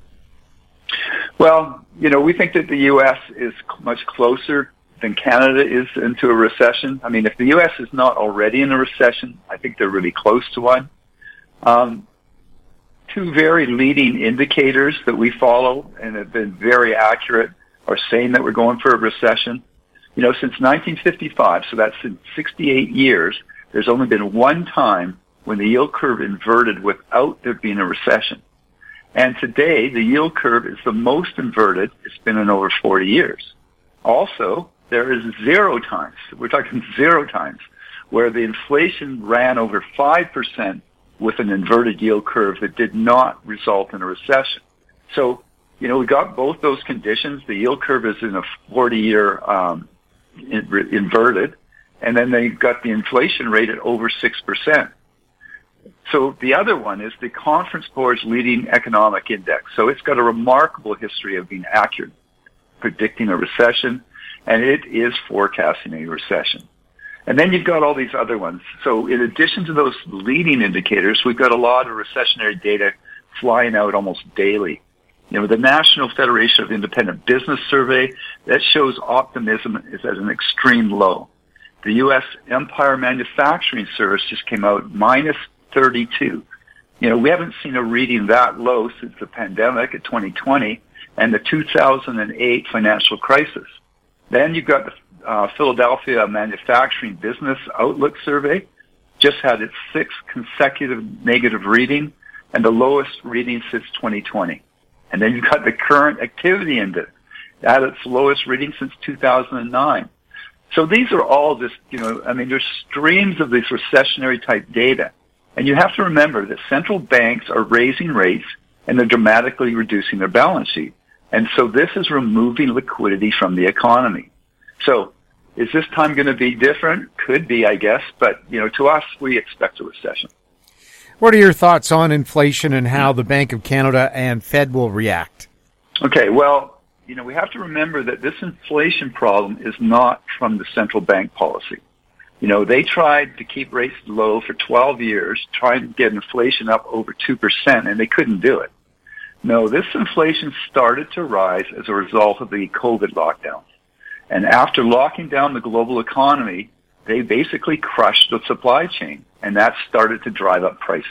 Well, you know, we think that the U S is much closer than Canada is into a recession. I mean, if the U S is not already in a recession, I think they're really close to one. Um, two very leading indicators that we follow and have been very accurate are saying that we're going for a recession. You know, since nineteen fifty-five, so that's in sixty-eight years, there's only been one time when the yield curve inverted without there being a recession. And today, the yield curve is the most inverted it's been in over forty years. Also, there is zero times, we're talking zero times, where the inflation ran over five percent with an inverted yield curve that did not result in a recession. So, you know, we got both those conditions. The yield curve is in a forty-year um, in, inverted, and then they got the inflation rate at over six percent. So the other one is the Conference Board's leading economic index. So it's got a remarkable history of being accurate, predicting a recession, and it is forecasting a recession. And then you've got all these other ones. So in addition to those leading indicators, we've got a lot of recessionary data flying out almost daily. You know, the National Federation of Independent Business Survey, that shows optimism is at an extreme low. The U S Empire Manufacturing Service just came out minus thirty-two. You know, we haven't seen a reading that low since the pandemic in twenty twenty and the two thousand eight financial crisis. Then you've got the uh, Philadelphia Manufacturing Business Outlook Survey, just had its sixth consecutive negative reading and the lowest reading since twenty twenty. And then you've got the Current Activity Index at its lowest reading since two thousand nine. So these are all just, you know, I mean, there's streams of this recessionary type data. And you have to remember that central banks are raising rates and they're dramatically reducing their balance sheet. And so this is removing liquidity from the economy. So is this time going to be different? Could be, I guess. But, you know, to us, we expect a recession. What are your thoughts on inflation and how the Bank of Canada and Fed will react? Okay, well, you know, we have to remember that this inflation problem is not from the central bank policy. You know, they tried to keep rates low for twelve years, trying to get inflation up over two percent, and they couldn't do it. No, this inflation started to rise as a result of the COVID lockdowns. And after locking down the global economy, they basically crushed the supply chain, and that started to drive up prices.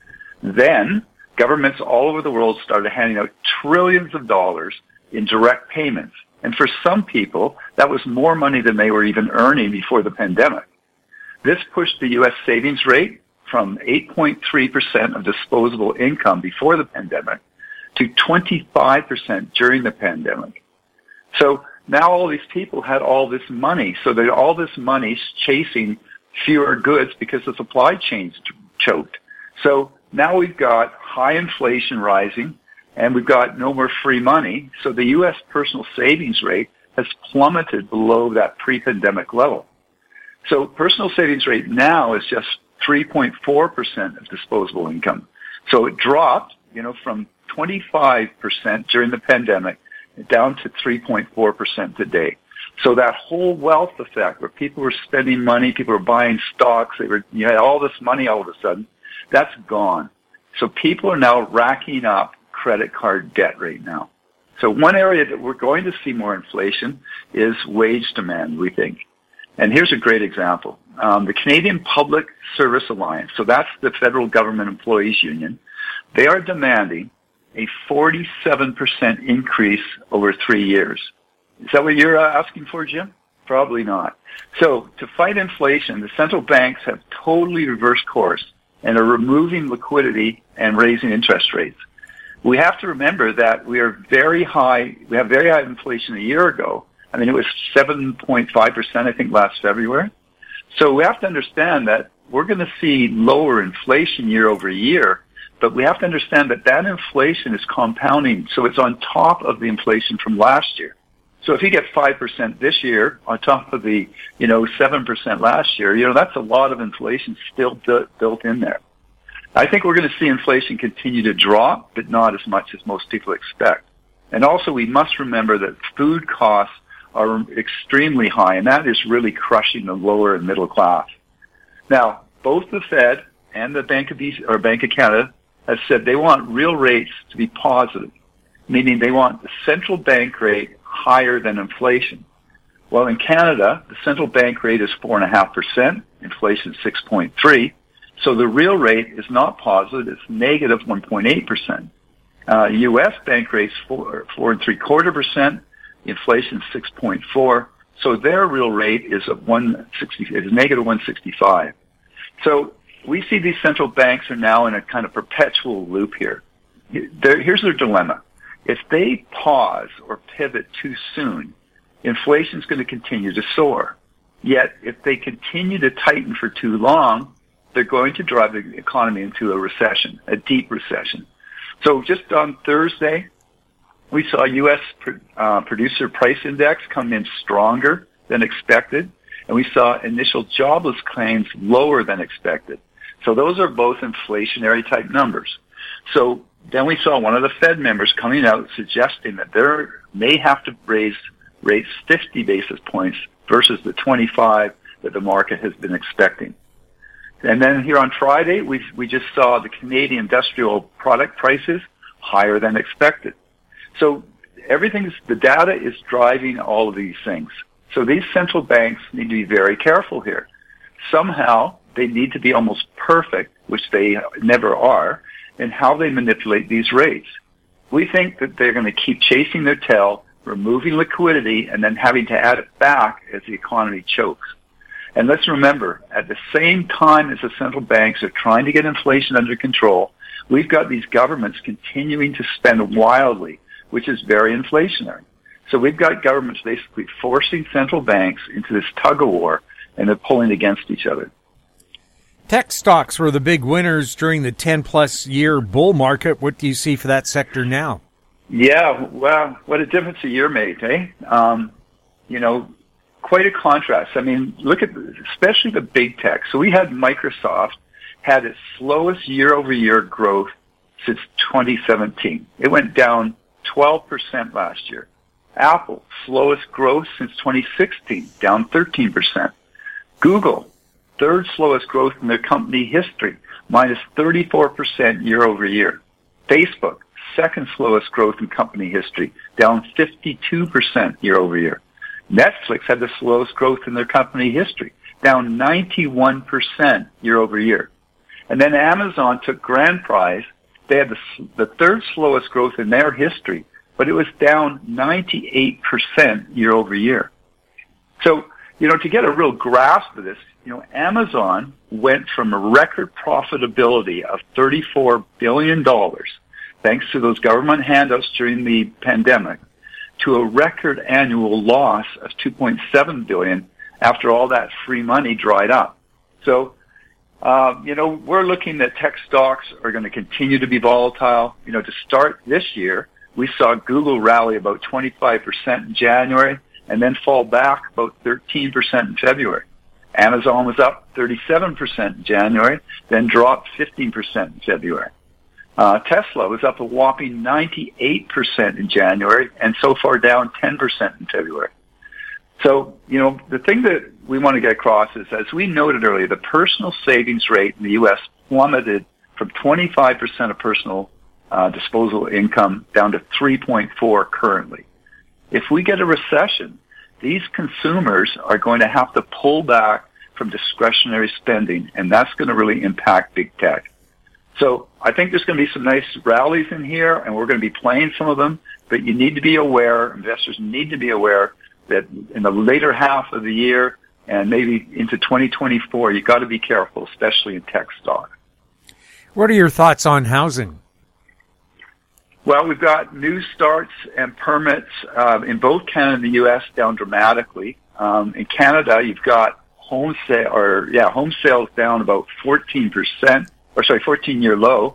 Then, governments all over the world started handing out trillions of dollars in direct payments. And for some people, that was more money than they were even earning before the pandemic. This pushed the U S savings rate from eight point three percent of disposable income before the pandemic to twenty-five percent during the pandemic. So now all these people had all this money, so that all this money's chasing fewer goods because the supply chain's choked. So now we've got high inflation rising, and we've got no more free money, so the U S personal savings rate has plummeted below that pre-pandemic level. So personal savings rate now is just three point four percent of disposable income. So it dropped, you know, from twenty-five percent during the pandemic down to three point four percent today. So that whole wealth effect where people were spending money, people were buying stocks, they were, you had all this money all of a sudden, that's gone. So people are now racking up credit card debt right now. So one area that we're going to see more inflation is wage demand, we think. And here's a great example. Um, the Canadian Public Service Alliance, so that's the federal government employees union, they are demanding a forty-seven percent increase over three years. Is that what you're uh, asking for, Jim? Probably not. So to fight inflation, the central banks have totally reversed course and are removing liquidity and raising interest rates. We have to remember that we are very high, we have very high inflation a year ago. I mean, it was seven point five percent, I think, last February. So we have to understand that we're going to see lower inflation year over year, but we have to understand that that inflation is compounding, so it's on top of the inflation from last year. So if you get five percent this year on top of the, you know, seven percent last year, you know, that's a lot of inflation still bu- built in there. I think we're going to see inflation continue to drop, but not as much as most people expect. And also we must remember that food costs are extremely high, and that is really crushing the lower and middle class. Now, both the Fed and the Bank of East, or Bank of Canada have said they want real rates to be positive, meaning they want the central bank rate higher than inflation. Well, in Canada, the central bank rate is four point five percent, inflation is six point three, so the real rate is not positive, it's negative one point eight percent. Uh, U S bank rate's four, four and three quarter percent, inflation is six point four, so their real rate is at one sixty, is negative one sixty-five. So we see these central banks are now in a kind of perpetual loop here. They're, here's their dilemma. If they pause or pivot too soon, inflation is going to continue to soar. Yet, if they continue to tighten for too long, they're going to drive the economy into a recession, a deep recession. So just on Thursday, we saw U S uh, producer price index come in stronger than expected, and we saw initial jobless claims lower than expected. So those are both inflationary type numbers. So then we saw one of the Fed members coming out suggesting that they may have to raise rates fifty basis points versus the twenty-five that the market has been expecting. And then here on Friday, we we just saw the Canadian industrial product prices higher than expected. So everything's, the data is driving all of these things. So these central banks need to be very careful here. Somehow they need to be almost perfect, which they never are, in how they manipulate these rates. We think that they're going to keep chasing their tail, removing liquidity, and then having to add it back as the economy chokes. And let's remember, at the same time as the central banks are trying to get inflation under control, we've got these governments continuing to spend wildly, which is very inflationary. So we've got governments basically forcing central banks into this tug-of-war, and they're pulling against each other. Tech stocks were the big winners during the ten-plus year bull market. What do you see for that sector now? Yeah, well, what a difference a year made, eh? Um, you know, quite a contrast. I mean, look at, especially the big tech. So we had Microsoft had its slowest year-over-year growth since twenty seventeen. It went down twelve percent last year. Apple, slowest growth since twenty sixteen, down thirteen percent. Google, third slowest growth in their company history, minus thirty-four percent year over year. Facebook, second slowest growth in company history, down fifty-two percent year over year. Netflix had the slowest growth in their company history, down ninety-one percent year over year. And then Amazon took grand prize. They had the, the third slowest growth in their history, but it was down ninety-eight percent year over year. So, you know, to get a real grasp of this, you know, Amazon went from a record profitability of thirty-four billion dollars, thanks to those government handouts during the pandemic, to a record annual loss of two point seven billion dollars after all that free money dried up. So, uh, you know, we're looking that tech stocks are going to continue to be volatile. You know, to start this year, we saw Google rally about twenty-five percent in January and then fall back about thirteen percent in February. Amazon was up thirty-seven percent in January, then dropped fifteen percent in February. Uh, Tesla was up a whopping ninety-eight percent in January and so far down ten percent in February. So, you know, the thing that we want to get across is, as we noted earlier, the personal savings rate in the U S plummeted from twenty-five percent of personal uh, disposable income down to three point four currently. If we get a recession, these consumers are going to have to pull back from discretionary spending, and that's going to really impact big tech. So I think there's going to be some nice rallies in here, and we're going to be playing some of them, but you need to be aware, investors need to be aware that in the later half of the year and maybe into twenty twenty-four, you've got to be careful, especially in tech stock. What are your thoughts on housing? Well, we've got new starts and permits uh, in both Canada and the U S down dramatically. Um, in Canada, you've got home sale or yeah, home sales down about fourteen percent, or sorry, fourteen-year low.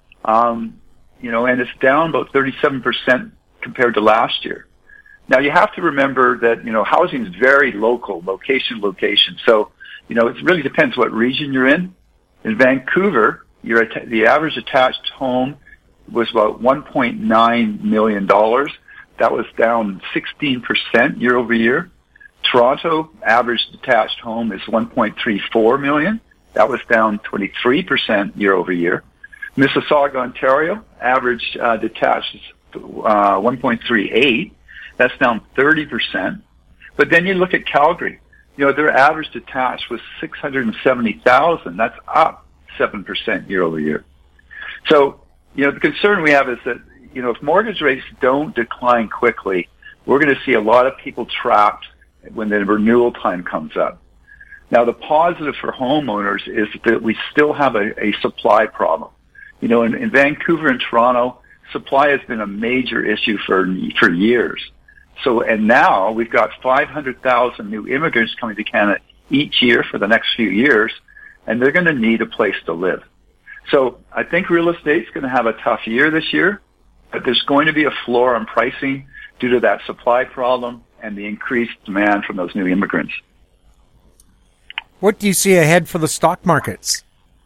Um, you know, and it's down about thirty-seven percent compared to last year. Now, you have to remember that, you know, housing is very local, location, location. So, you know, it really depends what region you're in. In Vancouver, your the average attached home was about one point nine million dollars. That was down sixteen percent year over year. Toronto, average detached home is one point three four million dollars. That was down twenty-three percent year over year. Mississauga, Ontario, average uh, detached is uh, one point three eight. That's down thirty percent. But then you look at Calgary. You know, their average detached was six hundred seventy thousand. That's up seven percent year over year. So, you know, the concern we have is that, you know, if mortgage rates don't decline quickly, we're going to see a lot of people trapped when the renewal time comes up. Now, the positive for homeowners is that we still have a, a supply problem. You know, in, in Vancouver and Toronto, supply has been a major issue for for years. So, and now we've got five hundred thousand new immigrants coming to Canada each year for the next few years, and they're going to need a place to live. So I think real estate's going to have a tough year this year, but there's going to be a floor on pricing due to that supply problem and the increased demand from those new immigrants. What do you see ahead for the stock markets?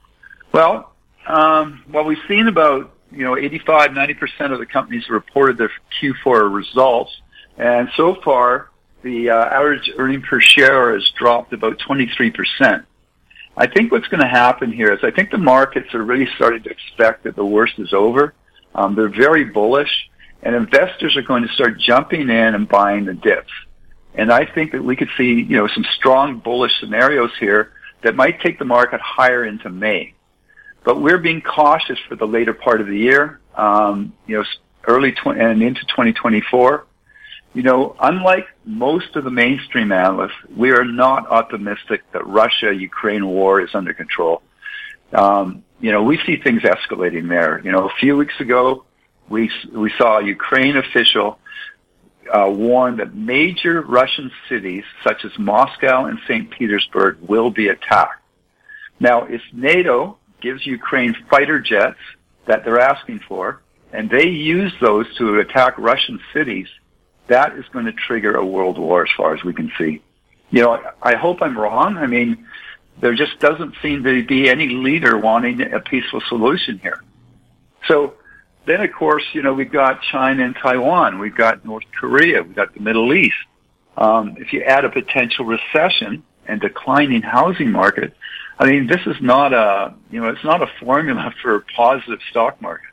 Well, um, well, we've seen about, you know, eighty-five, ninety percent of the companies reported their Q four results. And so far, the uh, average earning per share has dropped about twenty-three percent. I think what's going to happen here is I think the markets are really starting to expect that the worst is over. Um, they're very bullish, and investors are going to start jumping in and buying the dips. And I think that we could see, you know, some strong bullish scenarios here that might take the market higher into May. But we're being cautious for the later part of the year, um, you know, early tw- and into twenty twenty-four. You know, unlike most of the mainstream analysts, we are not optimistic that Russia-Ukraine war is under control. Um, you know, we see things escalating there. You know, a few weeks ago, we we saw a Ukraine official uh, warn that major Russian cities, such as Moscow and Saint Petersburg, will be attacked. Now, if NATO gives Ukraine fighter jets that they're asking for, and they use those to attack Russian cities, that is going to trigger a world war as far as we can see. You know, I hope I'm wrong. I mean, there just doesn't seem to be any leader wanting a peaceful solution here. So then, of course, you know, we've got China and Taiwan. We've got North Korea. We've got the Middle East. Um, if you add a potential recession and declining housing market, I mean, this is not a, you know, it's not a formula for a positive stock market.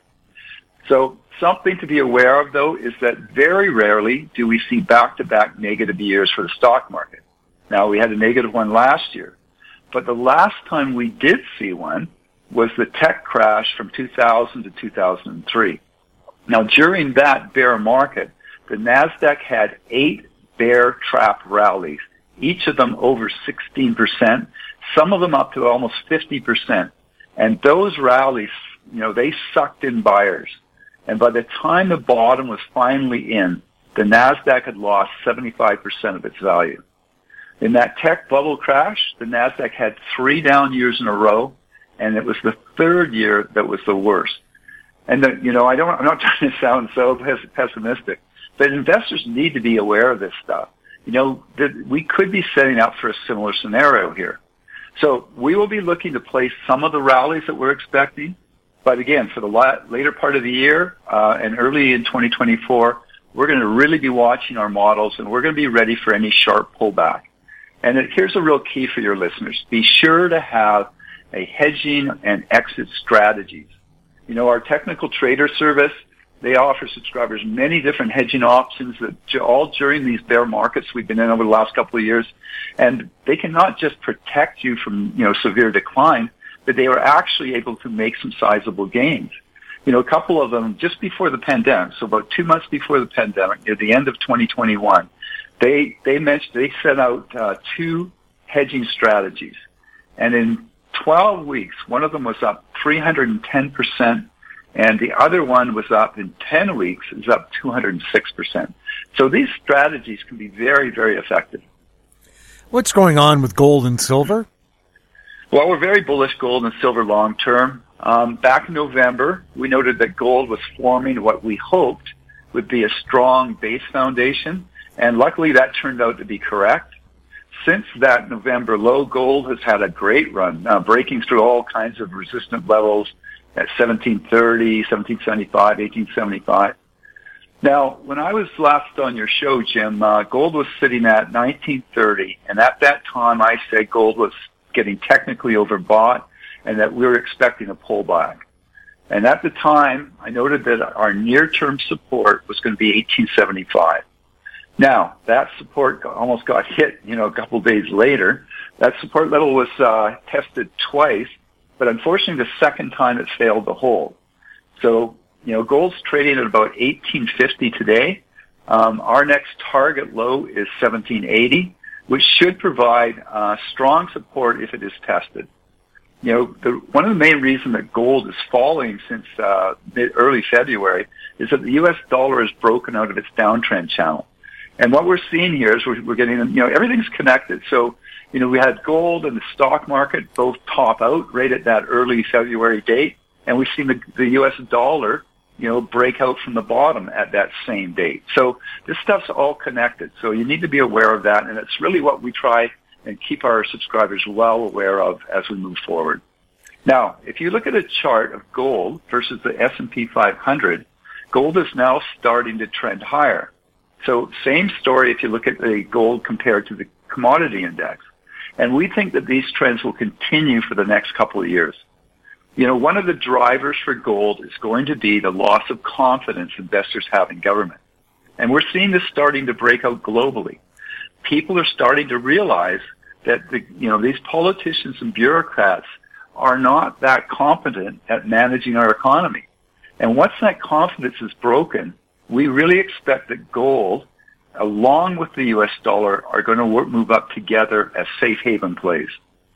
So something to be aware of, though, is that very rarely do we see back-to-back negative years for the stock market. Now, we had a negative one last year, but the last time we did see one was the tech crash from two thousand to two thousand three. Now, during that bear market, the NASDAQ had eight bear trap rallies, each of them over sixteen percent, some of them up to almost fifty percent. And those rallies, you know, they sucked in buyers. And by the time the bottom was finally in, the NASDAQ had lost seventy-five percent of its value. In that tech bubble crash, the NASDAQ had three down years in a row, and it was the third year that was the worst. And, the, you know, I don't, I'm not trying to sound so pessimistic, but investors need to be aware of this stuff. You know, that we could be setting up for a similar scenario here. So we will be looking to place some of the rallies that we're expecting. But again, for the la- later part of the year uh, and early in twenty twenty-four, we're going to really be watching our models, and we're going to be ready for any sharp pullback. And it, here's a real key for your listeners. Be sure to have a hedging and exit strategies. You know, our technical trader service They offer subscribers many different hedging options that all during these bear markets we've been in over the last couple of years. And they can not just protect you from, you know, severe decline, but they were actually able to make some sizable gains. You know, a couple of them just before the pandemic, so about two months before the pandemic, near the end of twenty twenty-one, they, they mentioned, they set out uh, two hedging strategies. And in twelve weeks, one of them was up three hundred ten percent, and the other one was up in ten weeks, is up two hundred six percent. So these strategies can be very, very effective. What's going on with gold and silver? Well, we're very bullish gold and silver long term. Um, back in November, we noted that gold was forming what we hoped would be a strong base foundation, and luckily that turned out to be correct. Since that November low, gold has had a great run, uh, breaking through all kinds of resistant levels at seventeen thirty, seventeen seventy-five, eighteen seventy-five. Now, when I was last on your show, Jim, uh, gold was sitting at nineteen thirty, and at that time I said gold was getting technically overbought and that we were expecting a pullback. And at the time, I noted that our near-term support was going to be eighteen seventy-five. Now, that support almost got hit, you know, a couple of days later. That support level was uh, tested twice, but unfortunately the second time it failed to hold. So, you know, gold's trading at about eighteen fifty today. Um, our next target low is seventeen eighty, which should provide uh, strong support if it is tested. You know, the, one of the main reasons that gold is falling since uh, mid, early February is that the U S dollar has broken out of its downtrend channel. And what we're seeing here is we're, we're getting, you know, everything's connected. So, you know, we had gold and the stock market both top out right at that early February date, and we've seen the, the U S dollar, you know, break out from the bottom at that same date. So this stuff's all connected. So you need to be aware of that, and it's really what we try and keep our subscribers well aware of as we move forward. Now, if you look at a chart of gold versus the S and P five hundred, gold is now starting to trend higher. So same story if you look at the gold compared to the commodity index. And we think that these trends will continue for the next couple of years. You know, one of the drivers for gold is going to be the loss of confidence investors have in government. And we're seeing this starting to break out globally. People are starting to realize that the, you know, these politicians and bureaucrats are not that competent at managing our economy. And once that confidence is broken, we really expect that gold, along with the U S dollar, are going to work, move up together as safe haven plays.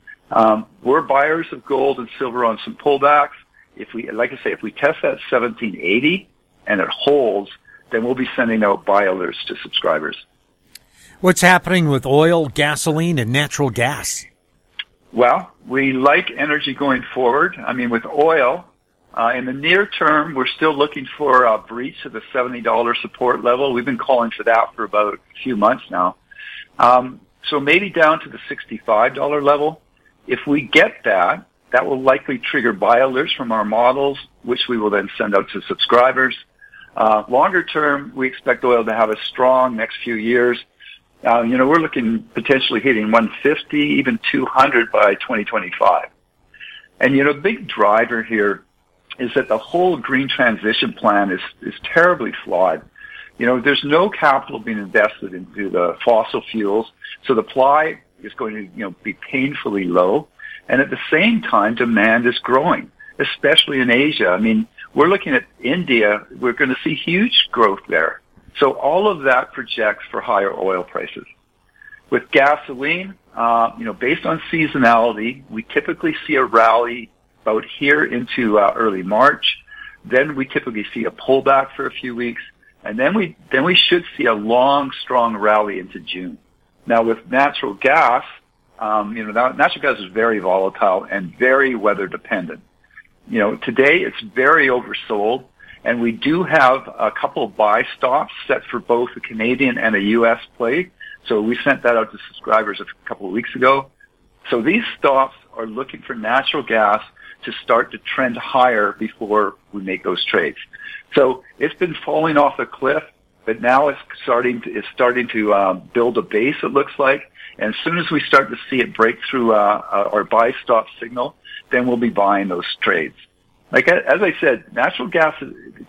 Um, we're buyers of gold and silver on some pullbacks. If we, like I say, if we test that seventeen eighty and it holds, then we'll be sending out buy alerts to subscribers. What's happening with oil, gasoline, and natural gas? Well, we like energy going forward. I mean, with oil, uh, in the near term, we're still looking for a breach of the seventy dollars support level. We've been calling for that for about a few months now. Um, so maybe down to the sixty-five dollars level. If we get that, that will likely trigger buy alerts from our models, which we will then send out to subscribers. Uh, longer term, we expect oil to have a strong next few years. Uh, you know, we're looking potentially hitting one fifty, even two hundred by twenty twenty-five. And, you know, the big driver here is that the whole green transition plan is, is terribly flawed. You know, there's no capital being invested into the fossil fuels, so the supply is going to, you know, be painfully low. And at the same time, demand is growing, especially in Asia. I mean, we're looking at India. We're going to see huge growth there. So all of that projects for higher oil prices. With gasoline, uh, you know, based on seasonality, we typically see a rally about here into uh, early March. Then we typically see a pullback for a few weeks, and then we then we should see a long, strong rally into June. Now, with natural gas, um, you know, natural gas is very volatile and very weather dependent. You know, today it's very oversold. And we do have a couple of buy stops set for both a Canadian and a U S play. So we sent that out to subscribers a couple of weeks ago. So these stops are looking for natural gas to start to trend higher before we make those trades. So it's been falling off a cliff, but now it's starting to, it's starting to um, build a base, it looks like. And as soon as we start to see it break through uh, our buy stop signal, then we'll be buying those trades. Like, as I said, natural gas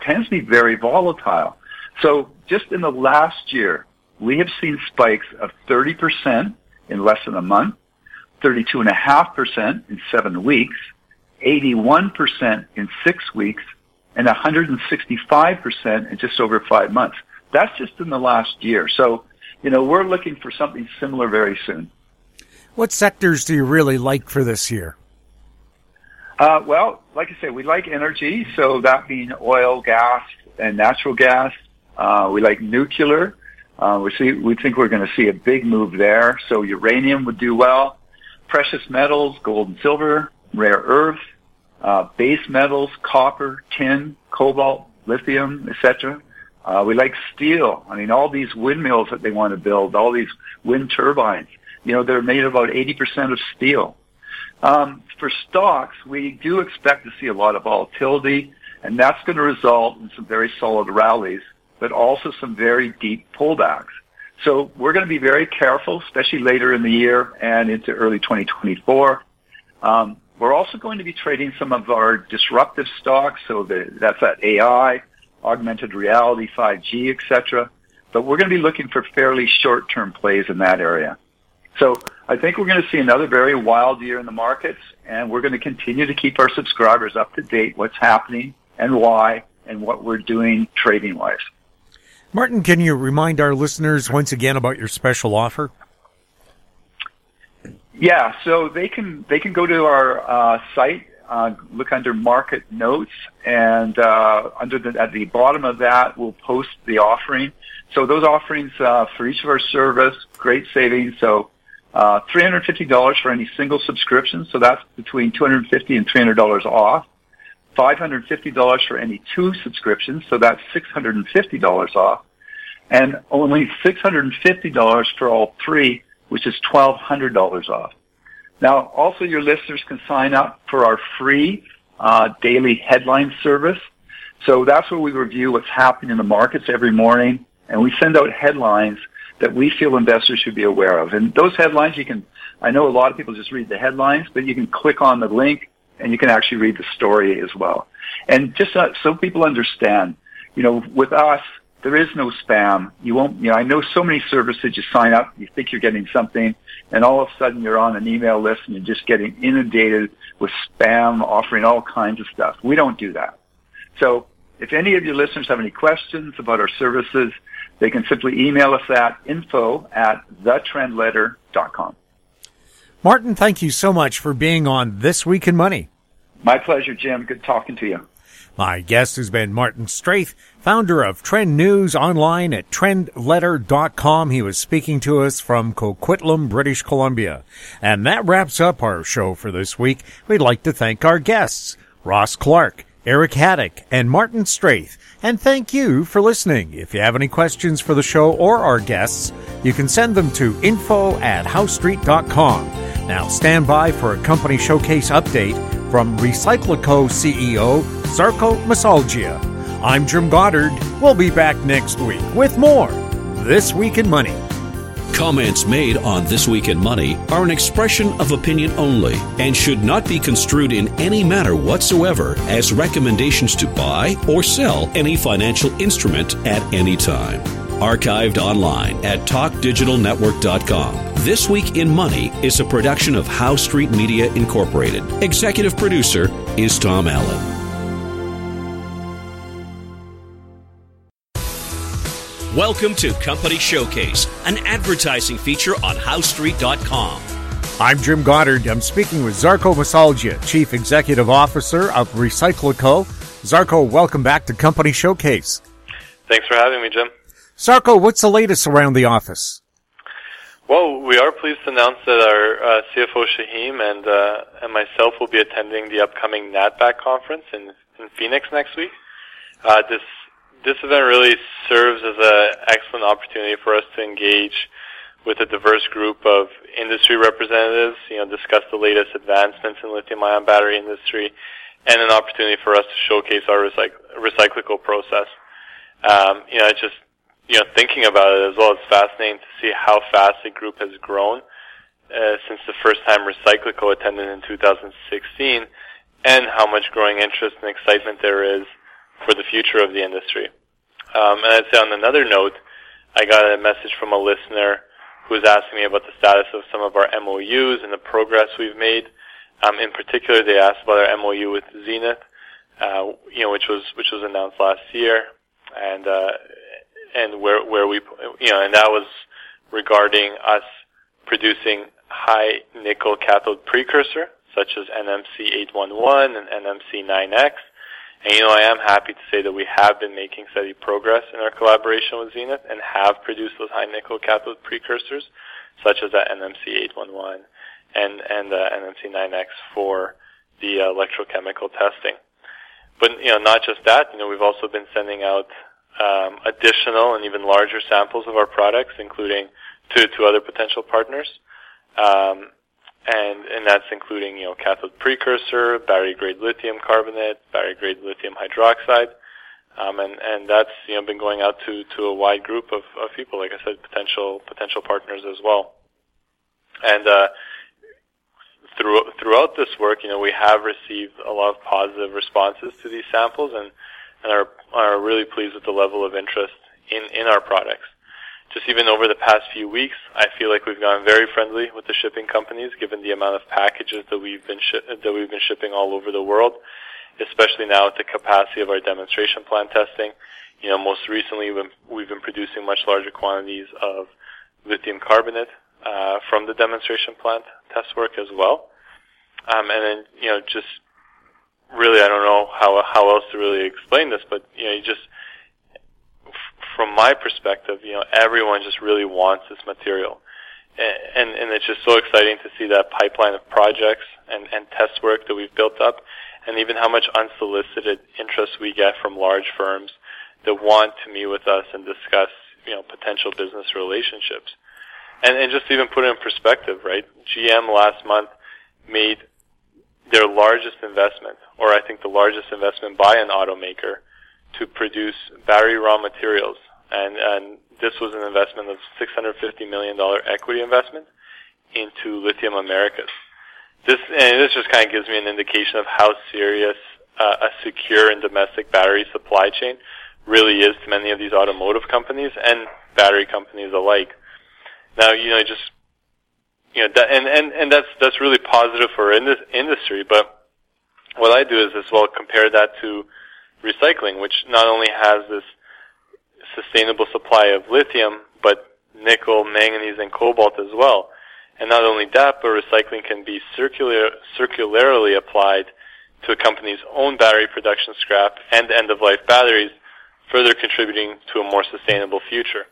tends to be very volatile. So just in the last year, we have seen spikes of thirty percent in less than a month, thirty-two point five percent in seven weeks, eighty-one percent in six weeks, and one hundred sixty-five percent in just over five months. That's just in the last year. So, you know, we're looking for something similar very soon. What sectors do you really like for this year? Uh, well, like I say, we like energy, so that being oil, gas, and natural gas. Uh, we like nuclear. Uh, we see, we think we're going to see a big move there. So uranium would do well. Precious metals, gold and silver, rare earth, uh, base metals, copper, tin, cobalt, lithium, et cetera. Uh, we like steel. I mean, all these windmills that they want to build, all these wind turbines, you know, they're made of about eighty percent of steel. Um, for stocks, we do expect to see a lot of volatility, and that's going to result in some very solid rallies, but also some very deep pullbacks. So we're going to be very careful, especially later in the year and into early twenty twenty-four. Um, we're also going to be trading some of our disruptive stocks, so the, that's that A I, augmented reality, five G, et cetera. But we're going to be looking for fairly short-term plays in that area. So I think we're going to see another very wild year in the markets, and we're going to continue to keep our subscribers up to date, what's happening and why, and what we're doing trading-wise. Martin, can you remind our listeners once again about your special offer? Yeah, so they can they can go to our uh, site, uh, look under Market Notes, and uh, under the, at the bottom of that, we'll post the offering. So those offerings uh, for each of our service, great savings. So uh, three hundred fifty dollars for any single subscription, so that's between two hundred fifty dollars and three hundred dollars off. five hundred fifty dollars for any two subscriptions, so that's six hundred fifty dollars off. And only six hundred fifty dollars for all three, which is twelve hundred dollars off. Now, also your listeners can sign up for our free uh, daily headline service. So that's where we review what's happening in the markets every morning, and we send out headlines that we feel investors should be aware of. And those headlines, you can, I know a lot of people just read the headlines, but you can click on the link and you can actually read the story as well. And just uh, so people understand, you know, with us, there is no spam. You won't, you know, I know so many services, you sign up, you think you're getting something, and all of a sudden you're on an email list and you're just getting inundated with spam offering all kinds of stuff. We don't do that. So if any of your listeners have any questions about our services, they can simply email us at info at the trend letter dot com. Martin, thank you so much for being on This Week in Money. My pleasure, Jim. Good talking to you. My guest has been Martin Straith, founder of Trend News online at trend letter dot com. He was speaking to us from Coquitlam, British Columbia. And that wraps up our show for this week. We'd like to thank our guests, Ross Clark, Eric Haddock, and Martin Straith. And thank you for listening. If you have any questions for the show or our guests, you can send them to info at house street dot com. Now stand by for a company showcase update from Recyclico C E O Zarko Masalgia. I'm Jim Goddard. We'll be back next week with more This Week in Money. Comments made on This Week in Money are an expression of opinion only and should not be construed in any manner whatsoever as recommendations to buy or sell any financial instrument at any time. Archived online at talk digital network dot com. This Week in Money is a production of Howe Street Media Incorporated. Executive producer is Tom Allen. Welcome to Company Showcase, an advertising feature on house street dot com. I'm Jim Goddard. I'm speaking with Zarko Masalgia, Chief Executive Officer of Recyclico. Zarko, welcome back to Company Showcase. Thanks for having me, Jim. Zarko, what's the latest around the office? Well, we are pleased to announce that our uh, C F O Shaheem and uh, and myself will be attending the upcoming NatBack conference in, in Phoenix next week. Uh, this This event really serves as an excellent opportunity for us to engage with a diverse group of industry representatives, you know, discuss the latest advancements in lithium-ion battery industry, and an opportunity for us to showcase our recyc- Recyclico process. Um, you know, it's just, you know, thinking about it as well, it's fascinating to see how fast the group has grown uh, since the first time Recyclico attended in two thousand sixteen, and how much growing interest and excitement there is for the future of the industry. Um, and I'd say on another note, I got a message from a listener who was asking me about the status of some of our M O Us and the progress we've made. Um, in particular, they asked about our M O U with Zenith, uh, you know, which was which was announced last year, and uh, and where where we, you know, and that was regarding us producing high nickel cathode precursor, such as N M C eight eleven and N M C nine X. And, you know, I am happy to say that we have been making steady progress in our collaboration with Zenith and have produced those high nickel cathode precursors, such as that N M C eight eleven and, and uh, N M C nine X for the uh, electrochemical testing. But, you know, not just that, you know, we've also been sending out um, additional and even larger samples of our products, including to, to other potential partners. Um, And, and that's including, you know, cathode precursor, battery-grade lithium carbonate, battery-grade lithium hydroxide. Um, and, and that's, you know, been going out to, to a wide group of, of people, like I said, potential, potential partners as well. And, uh, through, throughout this work, you know, we have received a lot of positive responses to these samples and, and are, are really pleased with the level of interest in, in our products. Just even over the past few weeks, I feel like we've gotten very friendly with the shipping companies, given the amount of packages that we've been shi- that we've been shipping all over the world, especially now at the capacity of our demonstration plant testing. You know, most recently we've been, we've been producing much larger quantities of lithium carbonate uh, from the demonstration plant test work as well. Um, and then, you know, just really, I don't know how how else to really explain this, but you know, you just from my perspective, you know, everyone just really wants this material. And, and it's just so exciting to see that pipeline of projects and, and test work that we've built up, and even how much unsolicited interest we get from large firms that want to meet with us and discuss, you know, potential business relationships. And, and just even put it in perspective, right? G M last month made their largest investment, or I think the largest investment by an automaker, to produce battery raw materials. And, and this was an investment of six hundred fifty million dollars equity investment into Lithium Americas. This, and this just kind of gives me an indication of how serious uh, a secure and domestic battery supply chain really is to many of these automotive companies and battery companies alike. Now, you know, just, you know, that, and, and, and that's, that's really positive for in this industry, but what I do is as well compare that to recycling, which not only has this sustainable supply of lithium, but nickel, manganese, and cobalt as well. And not only that, but recycling can be circular, circularly applied to a company's own battery production scrap and end-of-life batteries, further contributing to a more sustainable future.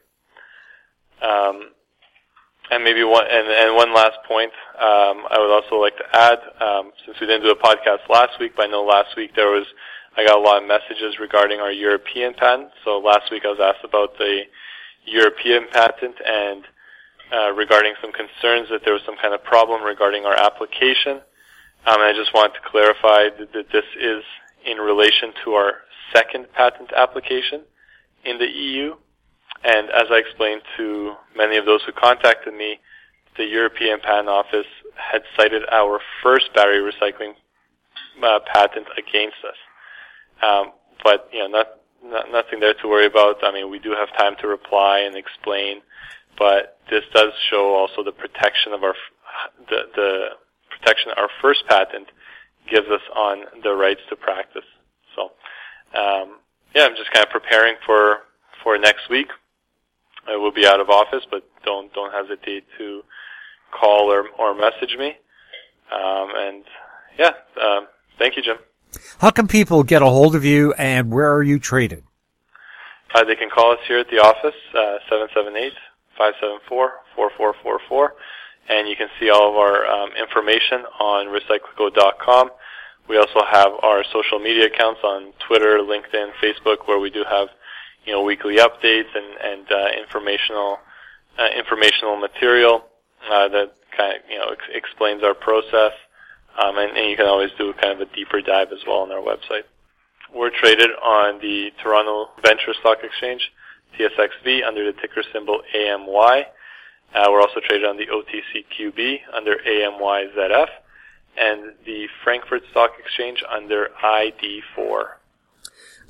Um, and maybe one, and, and one last point, um, I would also like to add, um, since we didn't do a podcast last week, but I know last week there was I got a lot of messages regarding our European patent. So last week I was asked about the European patent and uh, regarding some concerns that there was some kind of problem regarding our application. Um, and I just wanted to clarify that, that this is in relation to our second patent application in the E U. And as I explained to many of those who contacted me, the European Patent Office had cited our first battery recycling uh, patent against us. Um, but, you know, not, not, nothing there to worry about. I mean, we do have time to reply and explain, but this does show also the protection of our, the, the protection our first patent gives us on the rights to practice. So, um, yeah, I'm just kind of preparing for, for next week. I will be out of office, but don't, don't hesitate to call or, or message me. Um, and yeah, um, thank you, Jim. How can people get a hold of you, and where are you traded? Uh, they can call us here at the office, uh, seven seven eight, five seven four, four four four four, and you can see all of our um, information on Recyclico dot com. We also have our social media accounts on Twitter, LinkedIn, Facebook, where we do have, you know, weekly updates and, and uh, informational uh, informational material uh, that kind of, you know, ex- explains our process. Um, and, and you can always do kind of a deeper dive as well on our website. We're traded on the Toronto Venture Stock Exchange, T S X V, under the ticker symbol A M Y. Uh, we're also traded on the O T C Q B under A M Y Z F, and the Frankfurt Stock Exchange under I D four.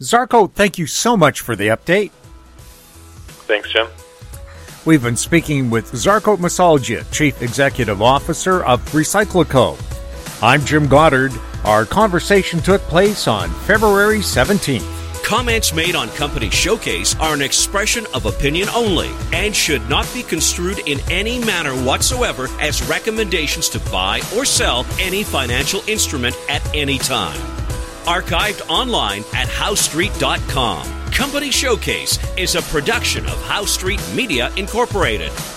Zarko, thank you so much for the update. Thanks, Jim. We've been speaking with Zarko Masalgia, Chief Executive Officer of Recyclico. I'm Jim Goddard. Our conversation took place on February seventeenth. Comments made on Company Showcase are an expression of opinion only and should not be construed in any manner whatsoever as recommendations to buy or sell any financial instrument at any time. Archived online at house street dot com. Company Showcase is a production of House Street Media Incorporated.